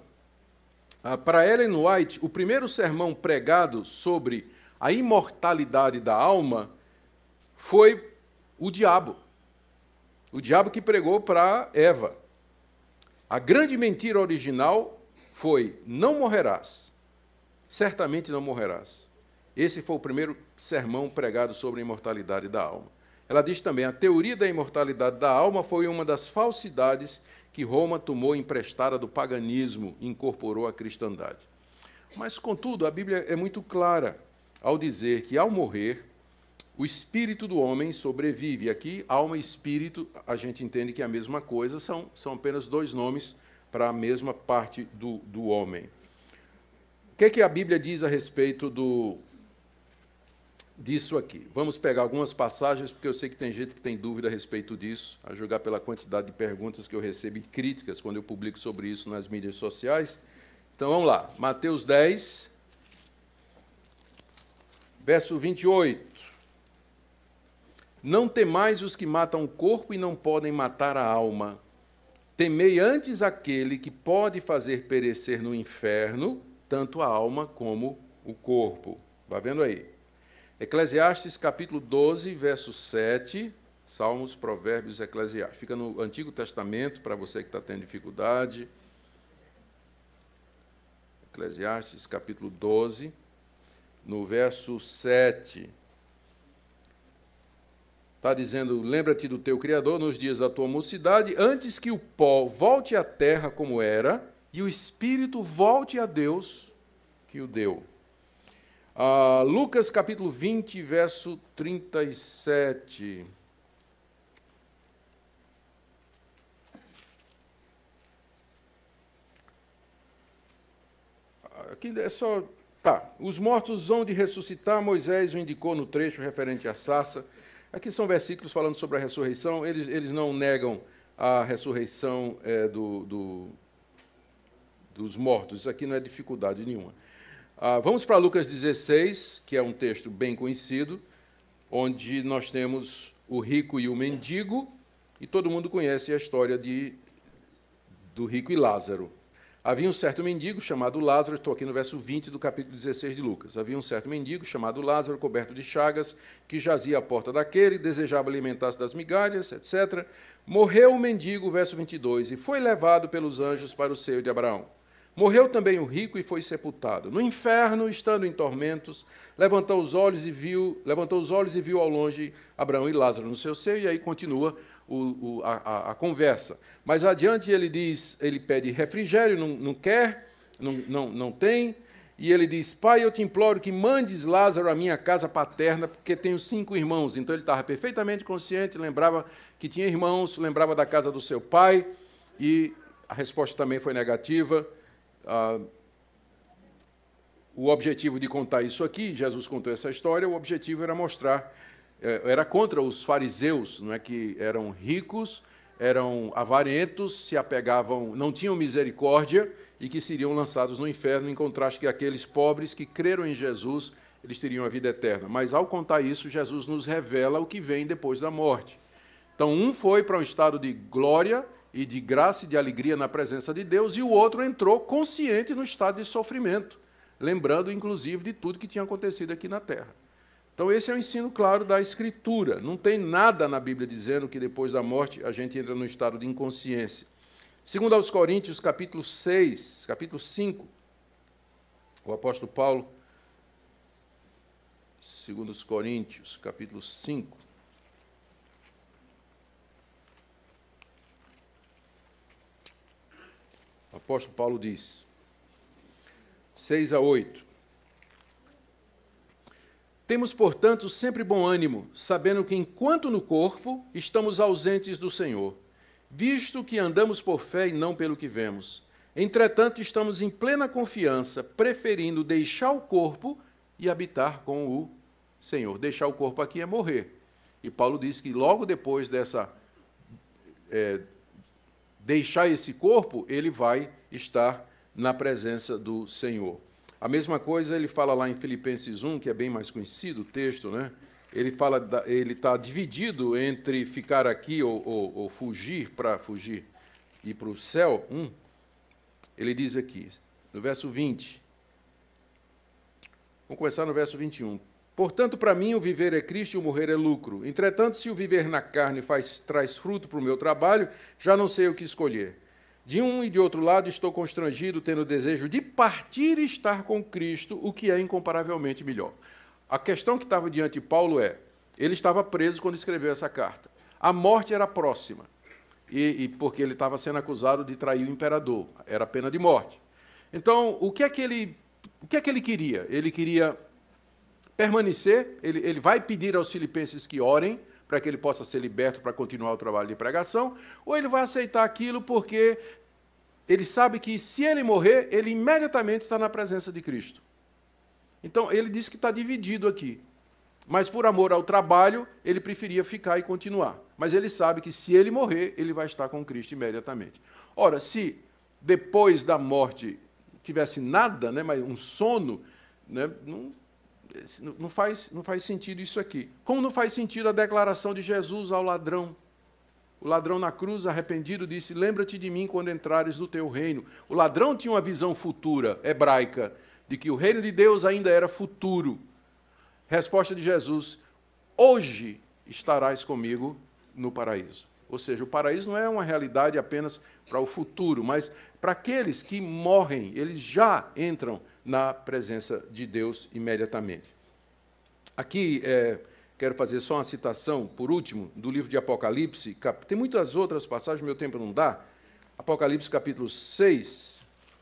Para Ellen White, o primeiro sermão pregado sobre a imortalidade da alma foi o diabo. O diabo que pregou para Eva. A grande mentira original foi: não morrerás. Certamente não morrerás. Esse foi o primeiro sermão pregado sobre a imortalidade da alma. Ela diz também: a teoria da imortalidade da alma foi uma das falsidades que Roma tomou emprestada do paganismo e incorporou à cristandade. Mas, contudo, a Bíblia é muito clara ao dizer que, ao morrer, o espírito do homem sobrevive. Aqui, alma e espírito, a gente entende que é a mesma coisa, são apenas dois nomes para a mesma parte do homem. O que a Bíblia diz a respeito disso aqui? Vamos pegar algumas passagens, porque eu sei que tem gente que tem dúvida a respeito disso, a julgar pela quantidade de perguntas que eu recebo e críticas quando eu publico sobre isso nas mídias sociais. Então, vamos lá. Mateus 10, verso 28. Não temais os que matam o corpo e não podem matar a alma. Temei antes aquele que pode fazer perecer no inferno tanto a alma como o corpo. Vai vendo aí. Eclesiastes, capítulo 12, verso 7. Salmos, Provérbios, Eclesiastes. Fica no Antigo Testamento, para você que está tendo dificuldade. Eclesiastes, capítulo 12, no verso 7. Está dizendo: lembra-te do teu Criador nos dias da tua mocidade, antes que o pó volte à terra como era, e o Espírito volte a Deus que o deu. Lucas, capítulo 20, verso 37. Aqui é só... Tá, os mortos hão de ressuscitar, Moisés o indicou no trecho referente à sarça. Aqui são versículos falando sobre a ressurreição, eles não negam a ressurreição dos mortos, isso aqui não é dificuldade nenhuma. Vamos para Lucas 16, que é um texto bem conhecido, onde nós temos o rico e o mendigo, e todo mundo conhece a história do rico e Lázaro. Havia um certo mendigo chamado Lázaro, estou aqui no verso 20 do capítulo 16 de Lucas. Havia um certo mendigo chamado Lázaro, coberto de chagas, que jazia à porta daquele, desejava alimentar-se das migalhas, etc. Morreu o mendigo, verso 22, e foi levado pelos anjos para o seio de Abraão. Morreu também o rico e foi sepultado. No inferno, estando em tormentos, levantou os olhos e viu ao longe Abraão e Lázaro no seu seio, e aí continua a conversa. Mais adiante ele pede refrigério, não quer, não tem, e ele diz: Pai, eu te imploro que mandes Lázaro à minha casa paterna, porque tenho 5 irmãos. Então ele estava perfeitamente consciente, lembrava que tinha irmãos, lembrava da casa do seu pai, e a resposta também foi negativa. O objetivo de contar isso aqui, Jesus contou essa história, o objetivo era mostrar, era contra os fariseus, não é, que eram ricos, eram avarentos, se apegavam, não tinham misericórdia e que seriam lançados no inferno, em contraste que aqueles pobres que creram em Jesus, eles teriam a vida eterna. Mas ao contar isso, Jesus nos revela o que vem depois da morte. Então, um foi para um estado de glória e de graça e de alegria na presença de Deus, e o outro entrou consciente no estado de sofrimento, lembrando, inclusive, de tudo que tinha acontecido aqui na terra. Então, esse é o ensino claro da Escritura. Não tem nada na Bíblia dizendo que depois da morte a gente entra no estado de inconsciência. Segundo aos Coríntios, capítulo 6, capítulo 5, o apóstolo Paulo, segundo os Coríntios, capítulo 5, o apóstolo Paulo diz, 6 a 8, temos, portanto, sempre bom ânimo, sabendo que, enquanto no corpo, estamos ausentes do Senhor, visto que andamos por fé e não pelo que vemos. Entretanto, estamos em plena confiança, preferindo deixar o corpo e habitar com o Senhor. Deixar o corpo aqui é morrer. E Paulo diz que logo depois deixar esse corpo, ele vai estar na presença do Senhor. A mesma coisa ele fala lá em Filipenses 1, que é bem mais conhecido o texto, né? Ele está dividido entre ficar aqui ou fugir e ir para o céu. Ele diz aqui, no verso 20, vamos começar no verso 21. Portanto, para mim, o viver é Cristo e o morrer é lucro. Entretanto, se o viver na carne traz fruto para o meu trabalho, já não sei o que escolher. De um e de outro lado, estou constrangido, tendo o desejo de partir e estar com Cristo, o que é incomparavelmente melhor. A questão que estava diante de Paulo ele estava preso quando escreveu essa carta. A morte era próxima, porque ele estava sendo acusado de trair o imperador. Era pena de morte. Então, o que é que ele queria? Ele queria permanecer, ele vai pedir aos filipenses que orem, para que ele possa ser liberto para continuar o trabalho de pregação, ou ele vai aceitar aquilo porque ele sabe que, se ele morrer, ele imediatamente está na presença de Cristo. Então, ele diz que está dividido aqui. Mas, por amor ao trabalho, ele preferia ficar e continuar. Mas ele sabe que, se ele morrer, ele vai estar com Cristo imediatamente. Ora, se depois da morte tivesse nada, né, mas um sono, né, não faz sentido isso aqui. Como não faz sentido a declaração de Jesus ao ladrão? O ladrão na cruz, arrependido, disse: lembra-te de mim quando entrares no teu reino. O ladrão tinha uma visão futura, hebraica, de que o reino de Deus ainda era futuro. Resposta de Jesus: hoje estarás comigo no paraíso. Ou seja, o paraíso não é uma realidade apenas para o futuro, mas para aqueles que morrem, eles já entram na presença de Deus imediatamente. Aqui, quero fazer só uma citação, por último, do livro de Apocalipse. Tem muitas outras passagens, meu tempo não dá. Apocalipse, capítulo 6.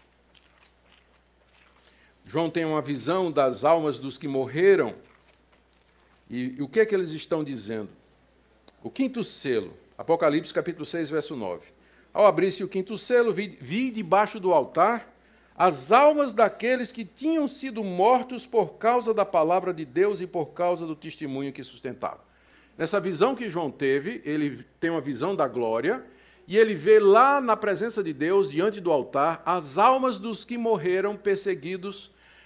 João tem uma visão das almas dos que morreram. E o que é que eles estão dizendo? O quinto selo, Apocalipse, capítulo 6, verso 9. Ao abrir-se o quinto selo, vi debaixo do altar as almas daqueles que tinham sido mortos por causa da palavra de Deus e por causa do testemunho que sustentavam. Nessa visão que João teve, ele tem uma visão da glória, e ele vê lá na presença de Deus, diante do altar, as almas dos que morreram perseguidos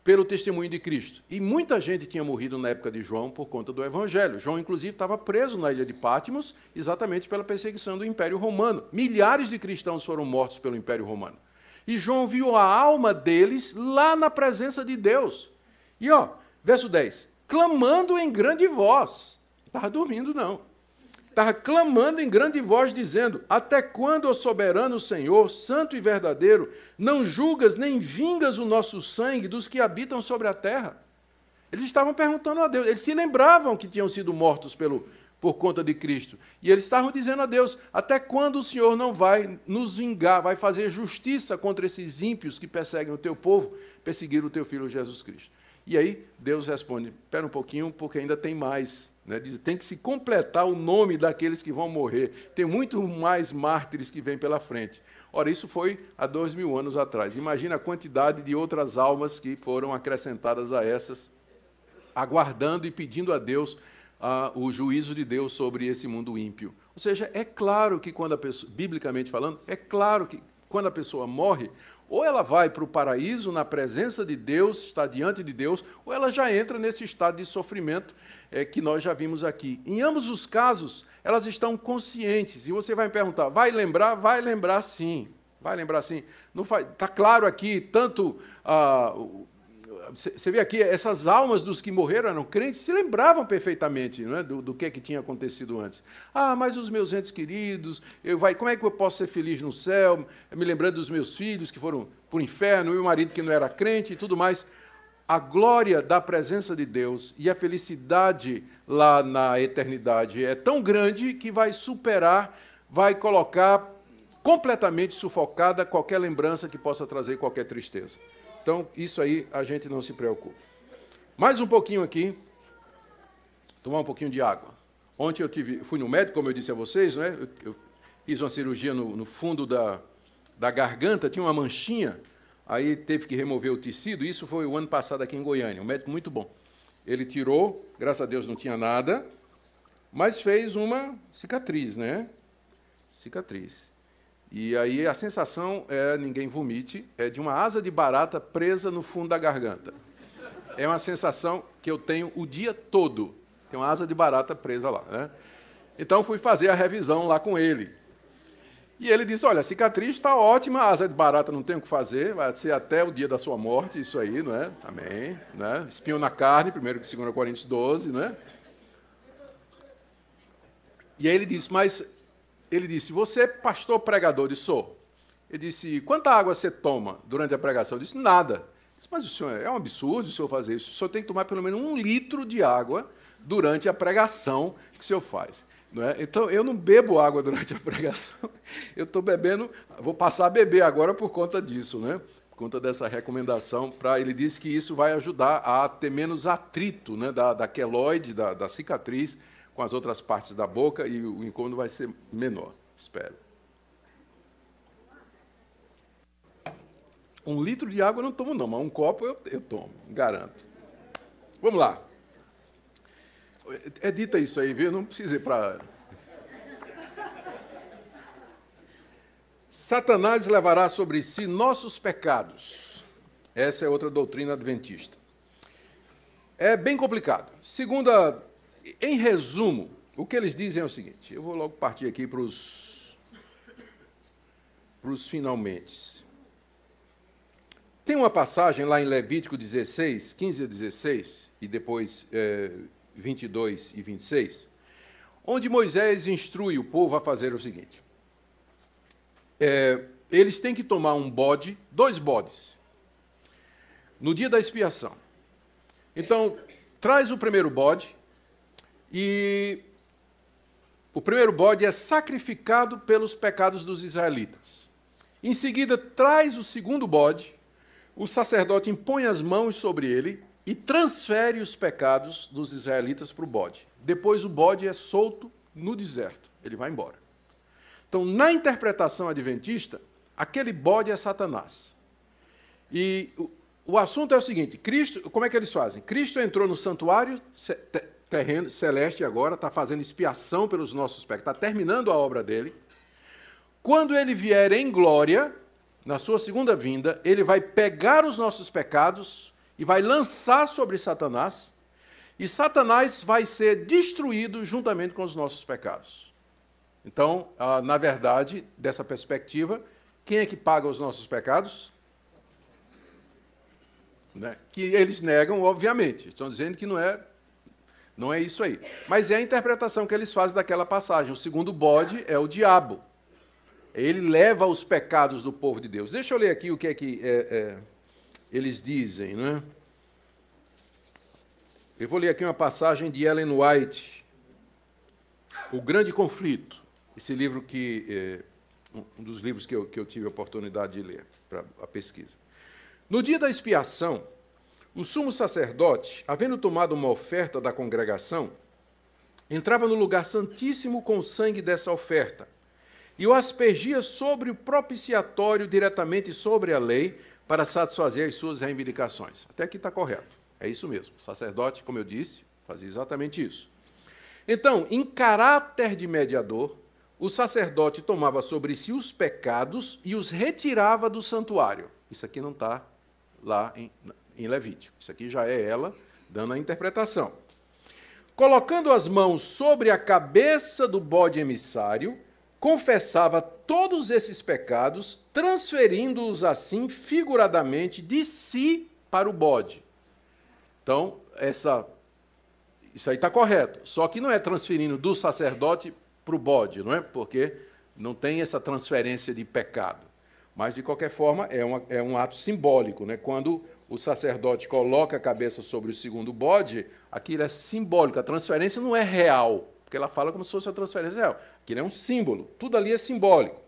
pelo testemunho de Cristo. E muita gente tinha morrido na época de João por conta do Evangelho. João, inclusive, estava preso na ilha de Patmos, exatamente pela perseguição do Império Romano. Milhares de cristãos foram mortos pelo Império Romano. E João viu a alma deles lá na presença de Deus. E, verso 10, clamando em grande voz. Não estava dormindo, não. Estava clamando em grande voz, dizendo: até quando, ó soberano Senhor, santo e verdadeiro, não julgas nem vingas o nosso sangue dos que habitam sobre a terra? Eles estavam perguntando a Deus, eles se lembravam que tinham sido mortos por conta de Cristo. E eles estavam dizendo a Deus: até quando o Senhor não vai nos vingar, vai fazer justiça contra esses ímpios que perseguem o teu povo, perseguir o teu filho Jesus Cristo? E aí Deus responde: espera um pouquinho, porque ainda tem mais. Diz, tem que se completar o nome daqueles que vão morrer. Tem muito mais mártires que vêm pela frente. Ora, isso foi há 2000 anos atrás. Imagina a quantidade de outras almas que foram acrescentadas a essas, aguardando e pedindo a Deus o juízo de Deus sobre esse mundo ímpio. Ou seja, é claro que quando a pessoa, biblicamente falando, é claro que quando a pessoa morre, ou ela vai para o paraíso, na presença de Deus, está diante de Deus, ou ela já entra nesse estado de sofrimento que nós já vimos aqui. Em ambos os casos, elas estão conscientes. E você vai me perguntar, vai lembrar? Vai lembrar sim. Vai lembrar sim. Está claro aqui, tanto... Você vê aqui, essas almas dos que morreram eram crentes, se lembravam perfeitamente, não é, do que tinha acontecido antes. Mas os meus entes queridos, como é que eu posso ser feliz no céu, me lembrando dos meus filhos que foram para o inferno, meu marido que não era crente e tudo mais. A glória da presença de Deus e a felicidade lá na eternidade é tão grande que vai superar, vai colocar completamente sufocada qualquer lembrança que possa trazer qualquer tristeza. Então, isso aí a gente não se preocupa. Mais um pouquinho aqui, tomar um pouquinho de água. Ontem fui no médico, como eu disse a vocês, né? Eu fiz uma cirurgia no fundo da garganta, tinha uma manchinha, aí teve que remover o tecido. Isso foi o ano passado aqui em Goiânia, um médico muito bom. Ele tirou, graças a Deus não tinha nada, mas fez uma cicatriz, né? Cicatriz. E aí a sensação ninguém vomite, é de uma asa de barata presa no fundo da garganta. É uma sensação que eu tenho o dia todo. Tem uma asa de barata presa lá, né? Então fui fazer a revisão lá com ele. E ele disse: olha, a cicatriz está ótima, a asa de barata não tem o que fazer, vai ser até o dia da sua morte, isso aí, não é? Amém. Né? Espinho na carne, 2 Coríntios 12, né? E aí ele disse, você é pastor pregador? Eu disse, sou. Ele disse, quanta água você toma durante a pregação? Eu disse, nada. Eu disse, mas o senhor, é um absurdo o senhor fazer isso. O senhor tem que tomar pelo menos 1 litro de água durante a pregação que o senhor faz. Não é? Então, eu não bebo água durante a pregação. Eu estou bebendo, vou passar a beber agora por conta disso, né? Por conta dessa recomendação. Ele disse que isso vai ajudar a ter menos atrito, né, da queloide, da cicatriz, com as outras partes da boca, e o incômodo vai ser menor, espero. 1 litro de água eu não tomo, não, mas 1 copo eu tomo, garanto. Vamos lá. Edita isso aí, viu? Não precisa ir para... Satanás levará sobre si nossos pecados. Essa é outra doutrina adventista. É bem complicado. Em resumo, o que eles dizem é o seguinte, eu vou logo partir aqui para os finalmente. Tem uma passagem lá em Levítico 16, 15 a 16, e depois 22 e 26, onde Moisés instrui o povo a fazer o seguinte. Eles têm que tomar 2 bodes, no dia da expiação. Então, traz o primeiro bode, e o primeiro bode é sacrificado pelos pecados dos israelitas. Em seguida, traz o segundo bode, o sacerdote impõe as mãos sobre ele e transfere os pecados dos israelitas para o bode. Depois o bode é solto no deserto, ele vai embora. Então, na interpretação adventista, aquele bode é Satanás. E o assunto é o seguinte, Cristo, como é que eles fazem? Cristo entrou no santuário terreno, celeste agora, está fazendo expiação pelos nossos pecados, está terminando a obra dele. Quando ele vier em glória, na sua segunda vinda, ele vai pegar os nossos pecados e vai lançar sobre Satanás, e Satanás vai ser destruído juntamente com os nossos pecados. Então, na verdade, dessa perspectiva, quem é que paga os nossos pecados? Né? Que eles negam, obviamente. Estão dizendo que não é isso aí. Mas é a interpretação que eles fazem daquela passagem. O segundo bode é o diabo. Ele leva os pecados do povo de Deus. Deixa eu ler aqui o que é que eles dizem, né? Eu vou ler aqui uma passagem de Ellen White, O Grande Conflito. Esse livro que um dos livros que eu tive a oportunidade de ler para a pesquisa. No dia da expiação, o sumo sacerdote, havendo tomado uma oferta da congregação, entrava no lugar santíssimo com o sangue dessa oferta e o aspergia sobre o propiciatório diretamente sobre a lei para satisfazer as suas reivindicações. Até aqui está correto. É isso mesmo. O sacerdote, como eu disse, fazia exatamente isso. Então, em caráter de mediador, o sacerdote tomava sobre si os pecados e os retirava do santuário. Isso aqui não está lá em Levítico. Isso aqui já é ela dando a interpretação. Colocando as mãos sobre a cabeça do bode emissário, confessava todos esses pecados, transferindo-os assim figuradamente de si para o bode. Então, isso aí está correto. Só que não é transferindo do sacerdote para o bode, não é? Porque não tem essa transferência de pecado. Mas, de qualquer forma, é um ato simbólico, né? Quando o sacerdote coloca a cabeça sobre o segundo bode, aquilo é simbólico. A transferência não é real, porque ela fala como se fosse a transferência real. Aquilo é um símbolo. Tudo ali é simbólico.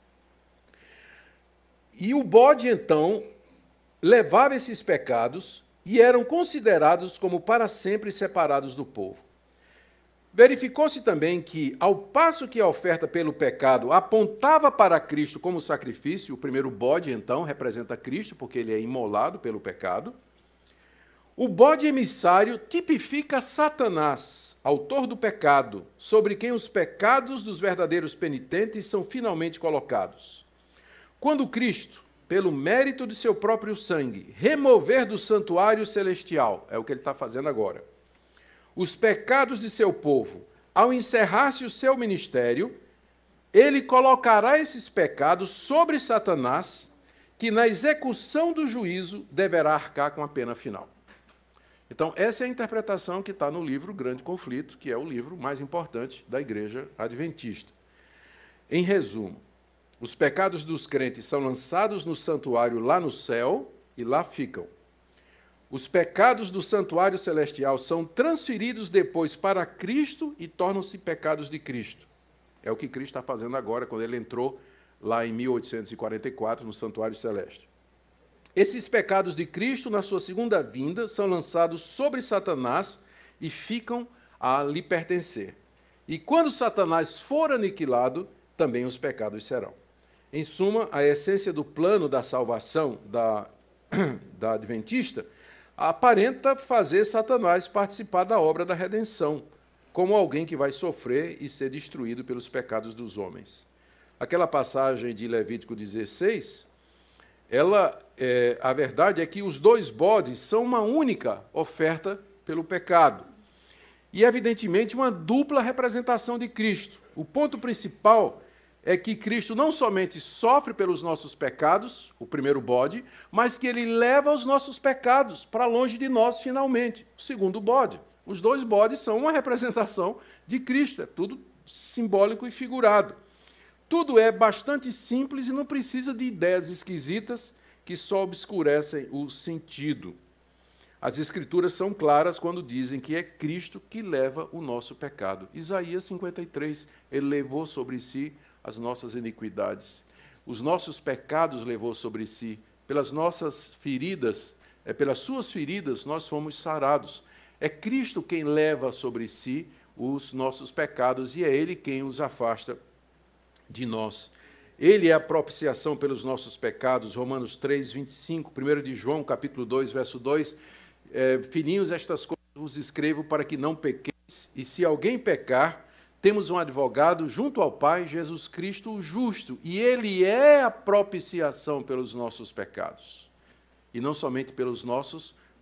E o bode, então, levava esses pecados e eram considerados como para sempre separados do povo. Verificou-se também que, ao passo que a oferta pelo pecado apontava para Cristo como sacrifício, o primeiro bode, então, representa Cristo, porque ele é imolado pelo pecado, o bode emissário tipifica Satanás, autor do pecado, sobre quem os pecados dos verdadeiros penitentes são finalmente colocados. Quando Cristo, pelo mérito de seu próprio sangue, remover do santuário celestial, é o que ele está fazendo agora, os pecados de seu povo, ao encerrar-se o seu ministério, ele colocará esses pecados sobre Satanás, que na execução do juízo deverá arcar com a pena final. Então, essa é a interpretação que está no livro Grande Conflito, que é o livro mais importante da Igreja Adventista. Em resumo, os pecados dos crentes são lançados no santuário lá no céu e lá ficam. Os pecados do santuário celestial são transferidos depois para Cristo e tornam-se pecados de Cristo. É o que Cristo está fazendo agora, quando ele entrou lá em 1844 no santuário celeste. Esses pecados de Cristo, na sua segunda vinda, são lançados sobre Satanás e ficam a lhe pertencer. E quando Satanás for aniquilado, também os pecados serão. Em suma, a essência do plano da salvação da Adventista aparenta fazer Satanás participar da obra da redenção, como alguém que vai sofrer e ser destruído pelos pecados dos homens. Aquela passagem de Levítico 16, a verdade é que os dois bodes são uma única oferta pelo pecado. E, evidentemente, uma dupla representação de Cristo. O ponto principal é que Cristo não somente sofre pelos nossos pecados, o primeiro bode, mas que ele leva os nossos pecados para longe de nós finalmente, o segundo bode. Os dois bodes são uma representação de Cristo, é tudo simbólico e figurado. Tudo é bastante simples e não precisa de ideias esquisitas que só obscurecem o sentido. As Escrituras são claras quando dizem que é Cristo que leva o nosso pecado. Isaías 53, ele levou sobre si as nossas iniquidades. Os nossos pecados levou sobre si. Pelas nossas feridas, pelas suas feridas, nós fomos sarados. É Cristo quem leva sobre si os nossos pecados e é Ele quem os afasta de nós. Ele é a propiciação pelos nossos pecados. Romanos 3, 25, 1 de João, capítulo 2, verso 2. Filhinhos, estas coisas vos escrevo para que não pequeis, e se alguém pecar, temos um advogado junto ao Pai, Jesus Cristo o justo, e ele é a propiciação pelos nossos pecados. E não somente pelos nossos,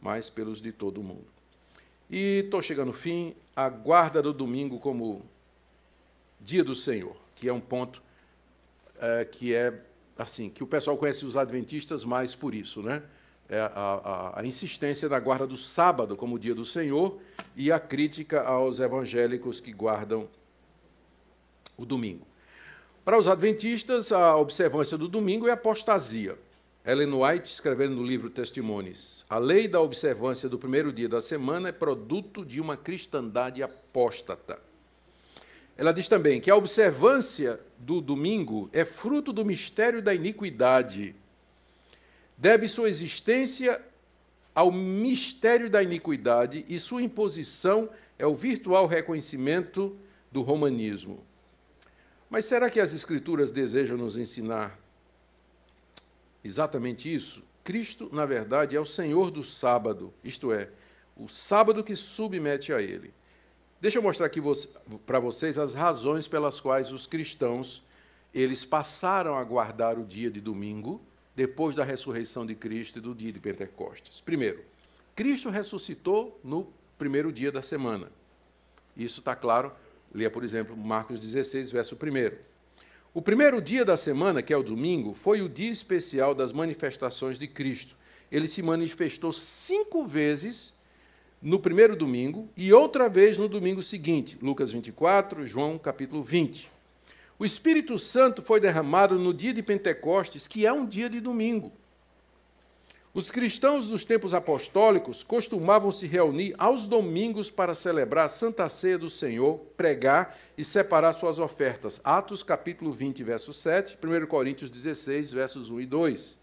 mas pelos de todo o mundo. E estou chegando ao fim, a guarda do domingo como dia do Senhor, que é um ponto que é assim, que o pessoal conhece os adventistas mais por isso, né? A insistência da guarda do sábado como dia do Senhor e a crítica aos evangélicos que guardam o domingo. Para os adventistas, a observância do domingo é apostasia. Ellen White, escrevendo no livro Testemunhos, a lei da observância do primeiro dia da semana é produto de uma cristandade apóstata. Ela diz também que a observância do domingo é fruto do mistério da iniquidade. Deve sua existência ao mistério da iniquidade e sua imposição é o virtual reconhecimento do romanismo. Mas será que as Escrituras desejam nos ensinar exatamente isso? Cristo, na verdade, é o Senhor do sábado, isto é, o sábado que submete a ele. Deixa eu mostrar aqui para vocês as razões pelas quais os cristãos eles passaram a guardar o dia de domingo depois da ressurreição de Cristo e do dia de Pentecostes. Primeiro, Cristo ressuscitou no primeiro dia da semana. Isso está claro. Leia, por exemplo, Marcos 16, verso 1. O primeiro dia da semana, que é o domingo, foi o dia especial das manifestações de Cristo. Ele se manifestou 5 vezes no primeiro domingo e outra vez no domingo seguinte, Lucas 24, João capítulo 20. O Espírito Santo foi derramado no dia de Pentecostes, que é um dia de domingo. Os cristãos dos tempos apostólicos costumavam se reunir aos domingos para celebrar a Santa Ceia do Senhor, pregar e separar suas ofertas. Atos capítulo 20, verso 7, 1 Coríntios 16, versos 1 e 2.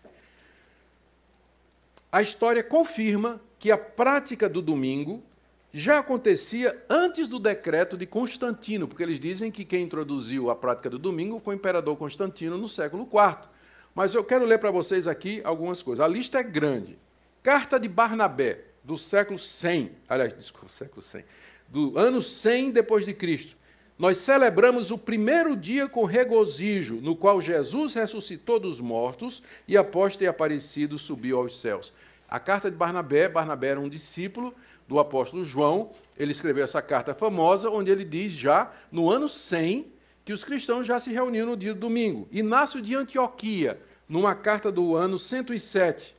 A história confirma que a prática do domingo já acontecia antes do decreto de Constantino, porque eles dizem que quem introduziu a prática do domingo foi o imperador Constantino no século IV. Mas eu quero ler para vocês aqui algumas coisas. A lista é grande. Carta de Barnabé, do século 100, aliás, desculpa, século 100, do ano 100 depois de Cristo. Nós celebramos o primeiro dia com regozijo, no qual Jesus ressuscitou dos mortos e, após ter aparecido, subiu aos céus. A carta de Barnabé era um discípulo do apóstolo João. Ele escreveu essa carta famosa, onde ele diz já, no ano 100, que os cristãos já se reuniam no dia do domingo. Inácio de Antioquia, numa carta do ano 107.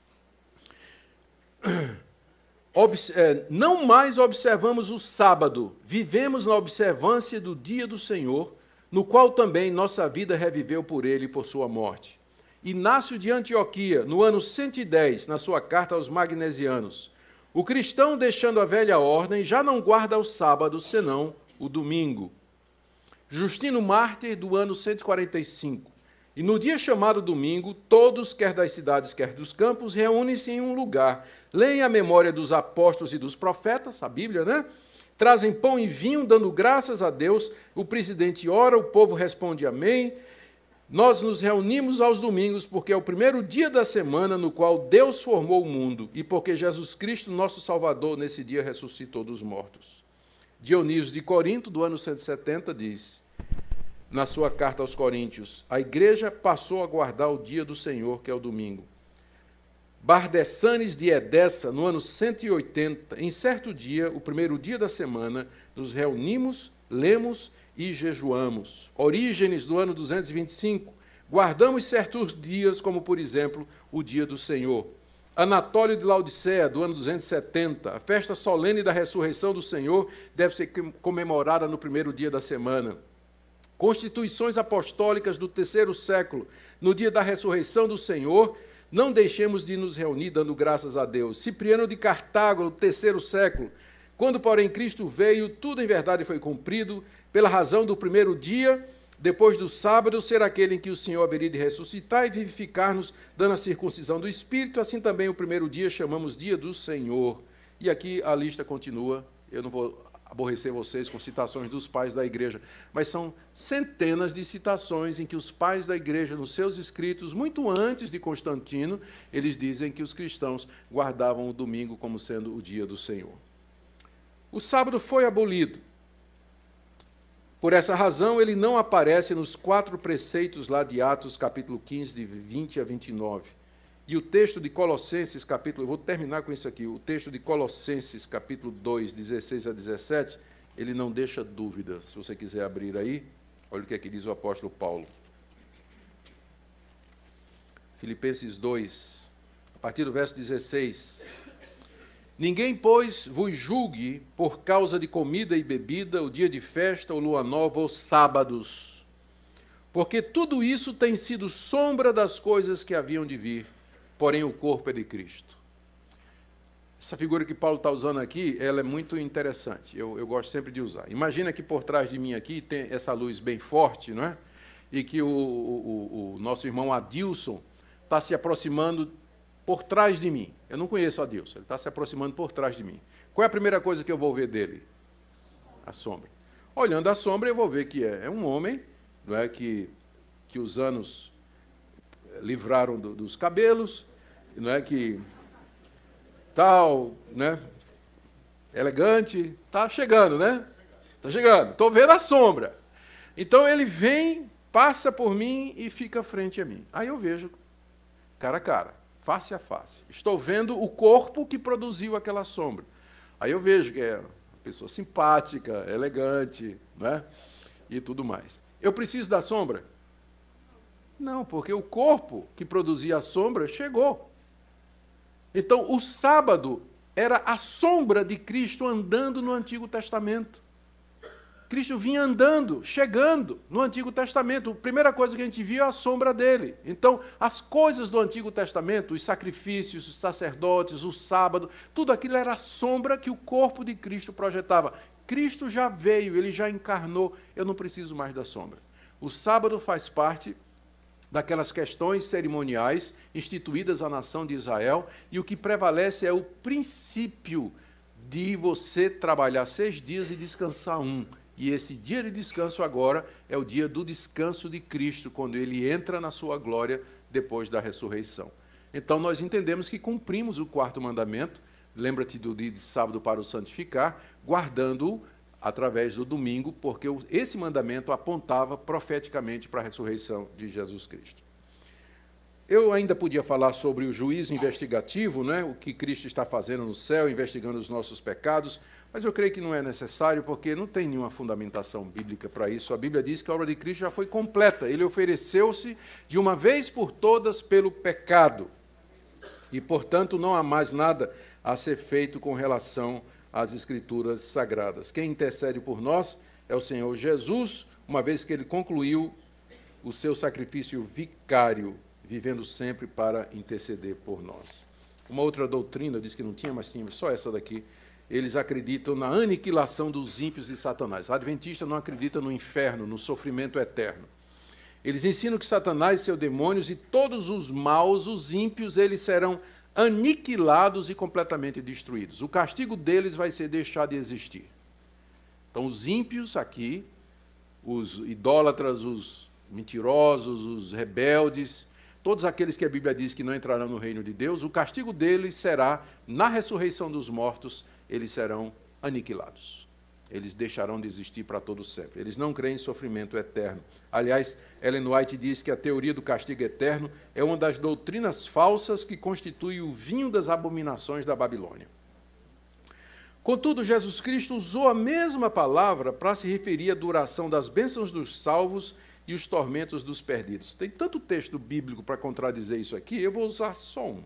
Não mais observamos o sábado, vivemos na observância do dia do Senhor, no qual também nossa vida reviveu por ele e por sua morte. Inácio de Antioquia, no ano 110, na sua carta aos Magnesianos. O cristão, deixando a velha ordem, já não guarda o sábado, senão o domingo. Justino Mártir, do ano 145. E no dia chamado domingo, todos, quer das cidades, quer dos campos, reúnem-se em um lugar, leem a memória dos apóstolos e dos profetas, a Bíblia, né? Trazem pão e vinho, dando graças a Deus, o presidente ora, o povo responde amém. Nós nos reunimos aos domingos porque é o primeiro dia da semana no qual Deus formou o mundo e porque Jesus Cristo, nosso Salvador, nesse dia ressuscitou dos mortos. Dionísio de Corinto, do ano 170, diz, na sua carta aos Coríntios, a igreja passou a guardar o dia do Senhor, que é o domingo. Bardessanes de Edessa, no ano 180, em certo dia, o primeiro dia da semana, nos reunimos, lemos e jejuamos. Orígenes, do ano 225, guardamos certos dias, como, por exemplo, o dia do Senhor. Anatólio de Laodiceia, do ano 270, a festa solene da ressurreição do Senhor deve ser comemorada no primeiro dia da semana. Constituições apostólicas do terceiro século, no dia da ressurreição do Senhor, não deixemos de nos reunir dando graças a Deus. Cipriano de Cartago, no terceiro século, quando, porém, Cristo veio, tudo em verdade foi cumprido, pela razão do primeiro dia, depois do sábado, ser aquele em que o Senhor haveria de ressuscitar e vivificar-nos, dando a circuncisão do Espírito, assim também o primeiro dia chamamos dia do Senhor. E aqui a lista continua, eu não vou aborrecer vocês com citações dos pais da igreja, mas são centenas de citações em que os pais da igreja, nos seus escritos, muito antes de Constantino, eles dizem que os cristãos guardavam o domingo como sendo o dia do Senhor. O sábado foi abolido. Por essa razão, ele não aparece nos 4 preceitos lá de Atos, capítulo 15, de 20 a 29. E o texto de Colossenses, eu vou terminar com isso aqui, o texto de Colossenses, capítulo 2, 16 a 17, ele não deixa dúvida. Se você quiser abrir aí, olha o que é que diz o apóstolo Paulo. Filipenses 2, a partir do verso 16. Ninguém, pois, vos julgue por causa de comida e bebida, o dia de festa, ou lua nova, ou sábados, porque tudo isso tem sido sombra das coisas que haviam de vir, porém o corpo é de Cristo. Essa figura que Paulo está usando aqui, ela é muito interessante, eu gosto sempre de usar. Imagina que por trás de mim aqui tem essa luz bem forte, não é? E que o nosso irmão Adilson está se aproximando por trás de mim. Eu não conheço Adilson, ele está se aproximando por trás de mim. Qual é a primeira coisa que eu vou ver dele? A sombra. Olhando a sombra, eu vou ver que é um homem, não é, que os anos livraram dos cabelos, não é, que tal, né, elegante, está chegando, né? Está chegando, estou vendo a sombra. Então ele vem, passa por mim e fica frente a mim. Aí eu vejo cara a cara, face a face. Estou vendo o corpo que produziu aquela sombra. Aí eu vejo que é uma pessoa simpática, elegante, né? E tudo mais. Eu preciso da sombra? Não, porque o corpo que produzia a sombra chegou. Então, o sábado era a sombra de Cristo andando no Antigo Testamento. Cristo vinha andando, chegando no Antigo Testamento. A primeira coisa que a gente viu é a sombra dele. Então, as coisas do Antigo Testamento, os sacrifícios, os sacerdotes, o sábado, tudo aquilo era a sombra que o corpo de Cristo projetava. Cristo já veio, ele já encarnou, eu não preciso mais da sombra. O sábado faz parte daquelas questões cerimoniais instituídas à nação de Israel, e o que prevalece é o princípio de você trabalhar 6 dias e descansar 1. E esse dia de descanso agora é o dia do descanso de Cristo, quando ele entra na sua glória depois da ressurreição. Então nós entendemos que cumprimos o 4º mandamento, lembra-te do dia de sábado para o santificar, guardando-o através do domingo, porque esse mandamento apontava profeticamente para a ressurreição de Jesus Cristo. Eu ainda podia falar sobre o juízo investigativo, né? O que Cristo está fazendo no céu, investigando os nossos pecados, mas eu creio que não é necessário, porque não tem nenhuma fundamentação bíblica para isso. A Bíblia diz que a obra de Cristo já foi completa. Ele ofereceu-se de uma vez por todas pelo pecado. E, portanto, não há mais nada a ser feito com relação às Escrituras Sagradas. Quem intercede por nós é o Senhor Jesus, uma vez que ele concluiu o seu sacrifício vicário, vivendo sempre para interceder por nós. Uma outra doutrina, eu disse que não tinha, mas tinha só essa daqui. Eles acreditam na aniquilação dos ímpios e Satanás. A adventista não acredita no inferno, no sofrimento eterno. Eles ensinam que Satanás, seus demônios e todos os maus, os ímpios, eles serão aniquilados e completamente destruídos. O castigo deles vai ser deixar de existir. Então, os ímpios aqui, os idólatras, os mentirosos, os rebeldes, todos aqueles que a Bíblia diz que não entrarão no reino de Deus, o castigo deles será, na ressurreição dos mortos, eles serão aniquilados. Eles deixarão de existir para todo sempre. Eles não creem em sofrimento eterno. Aliás, Ellen White diz que a teoria do castigo eterno é uma das doutrinas falsas que constitui o vinho das abominações da Babilônia. Contudo, Jesus Cristo usou a mesma palavra para se referir à duração das bênçãos dos salvos e os tormentos dos perdidos. Tem tanto texto bíblico para contradizer isso aqui, eu vou usar só um.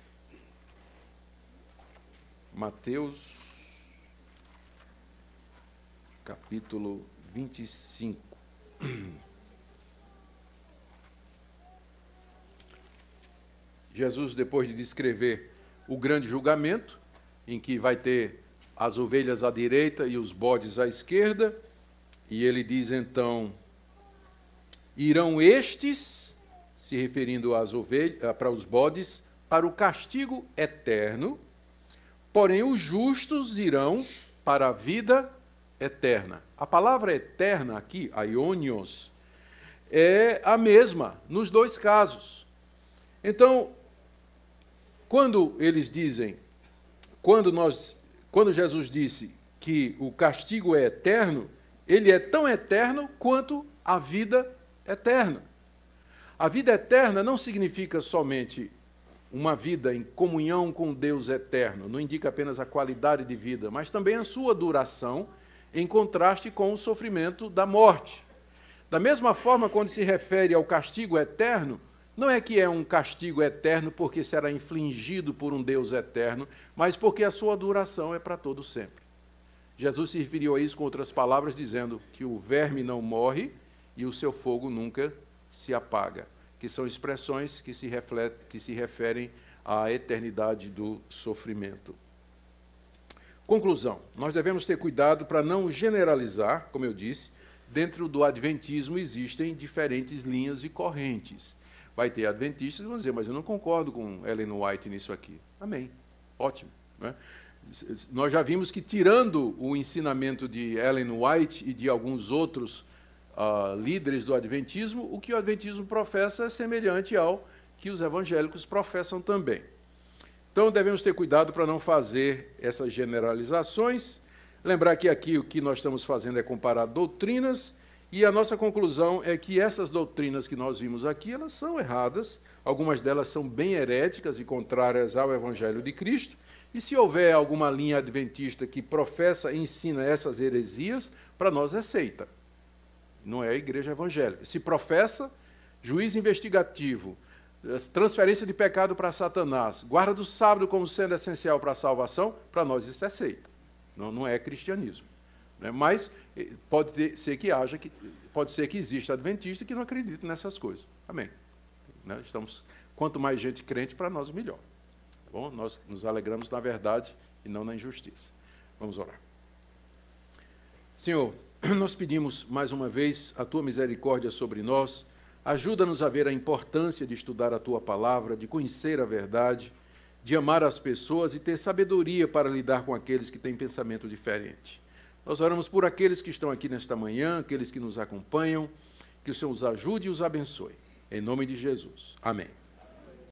Mateus, capítulo 25. Jesus, depois de descrever o grande julgamento, em que vai ter as ovelhas à direita e os bodes à esquerda, e ele diz então: irão estes, se referindo às ovelhas, para os bodes, para o castigo eterno, porém os justos irão para a vida eterna. A palavra eterna aqui, aionios, é a mesma nos dois casos. Então, quando eles dizem, quando Jesus disse que o castigo é eterno, ele é tão eterno quanto a vida eterna. A vida eterna não significa somente uma vida em comunhão com Deus eterno, não indica apenas a qualidade de vida, mas também a sua duração, em contraste com o sofrimento da morte. Da mesma forma, quando se refere ao castigo eterno, não é que é um castigo eterno porque será infligido por um Deus eterno, mas porque a sua duração é para todo sempre. Jesus se referiu a isso com outras palavras, dizendo que o verme não morre e o seu fogo nunca se apaga, que são expressões que se referem à eternidade do sofrimento. Conclusão, nós devemos ter cuidado para não generalizar, como eu disse, dentro do adventismo existem diferentes linhas e correntes. Vai ter adventistas que vão dizer, mas eu não concordo com Ellen White nisso aqui. Amém. Ótimo. Né? Nós já vimos que, tirando o ensinamento de Ellen White e de alguns outros líderes do adventismo, o que o adventismo professa é semelhante ao que os evangélicos professam também. Então, devemos ter cuidado para não fazer essas generalizações. Lembrar que aqui o que nós estamos fazendo é comparar doutrinas, e a nossa conclusão é que essas doutrinas que nós vimos aqui, elas são erradas, algumas delas são bem heréticas e contrárias ao Evangelho de Cristo, e se houver alguma linha adventista que professa e ensina essas heresias, para nós é seita, não é a igreja evangélica. Se professa, juízo investigativo, transferência de pecado para Satanás, guarda do sábado como sendo essencial para a salvação, para nós isso é seita, não é cristianismo. Mas pode ser que exista adventista que não acredite nessas coisas. Amém. Quanto mais gente crente, para nós melhor. Tá bom? Nós nos alegramos na verdade e não na injustiça. Vamos orar. Senhor, nós pedimos mais uma vez a Tua misericórdia sobre nós. Ajuda-nos a ver a importância de estudar a Tua palavra, de conhecer a verdade, de amar as pessoas e ter sabedoria para lidar com aqueles que têm pensamento diferente. Nós oramos por aqueles que estão aqui nesta manhã, aqueles que nos acompanham, que o Senhor os ajude e os abençoe. Em nome de Jesus. Amém.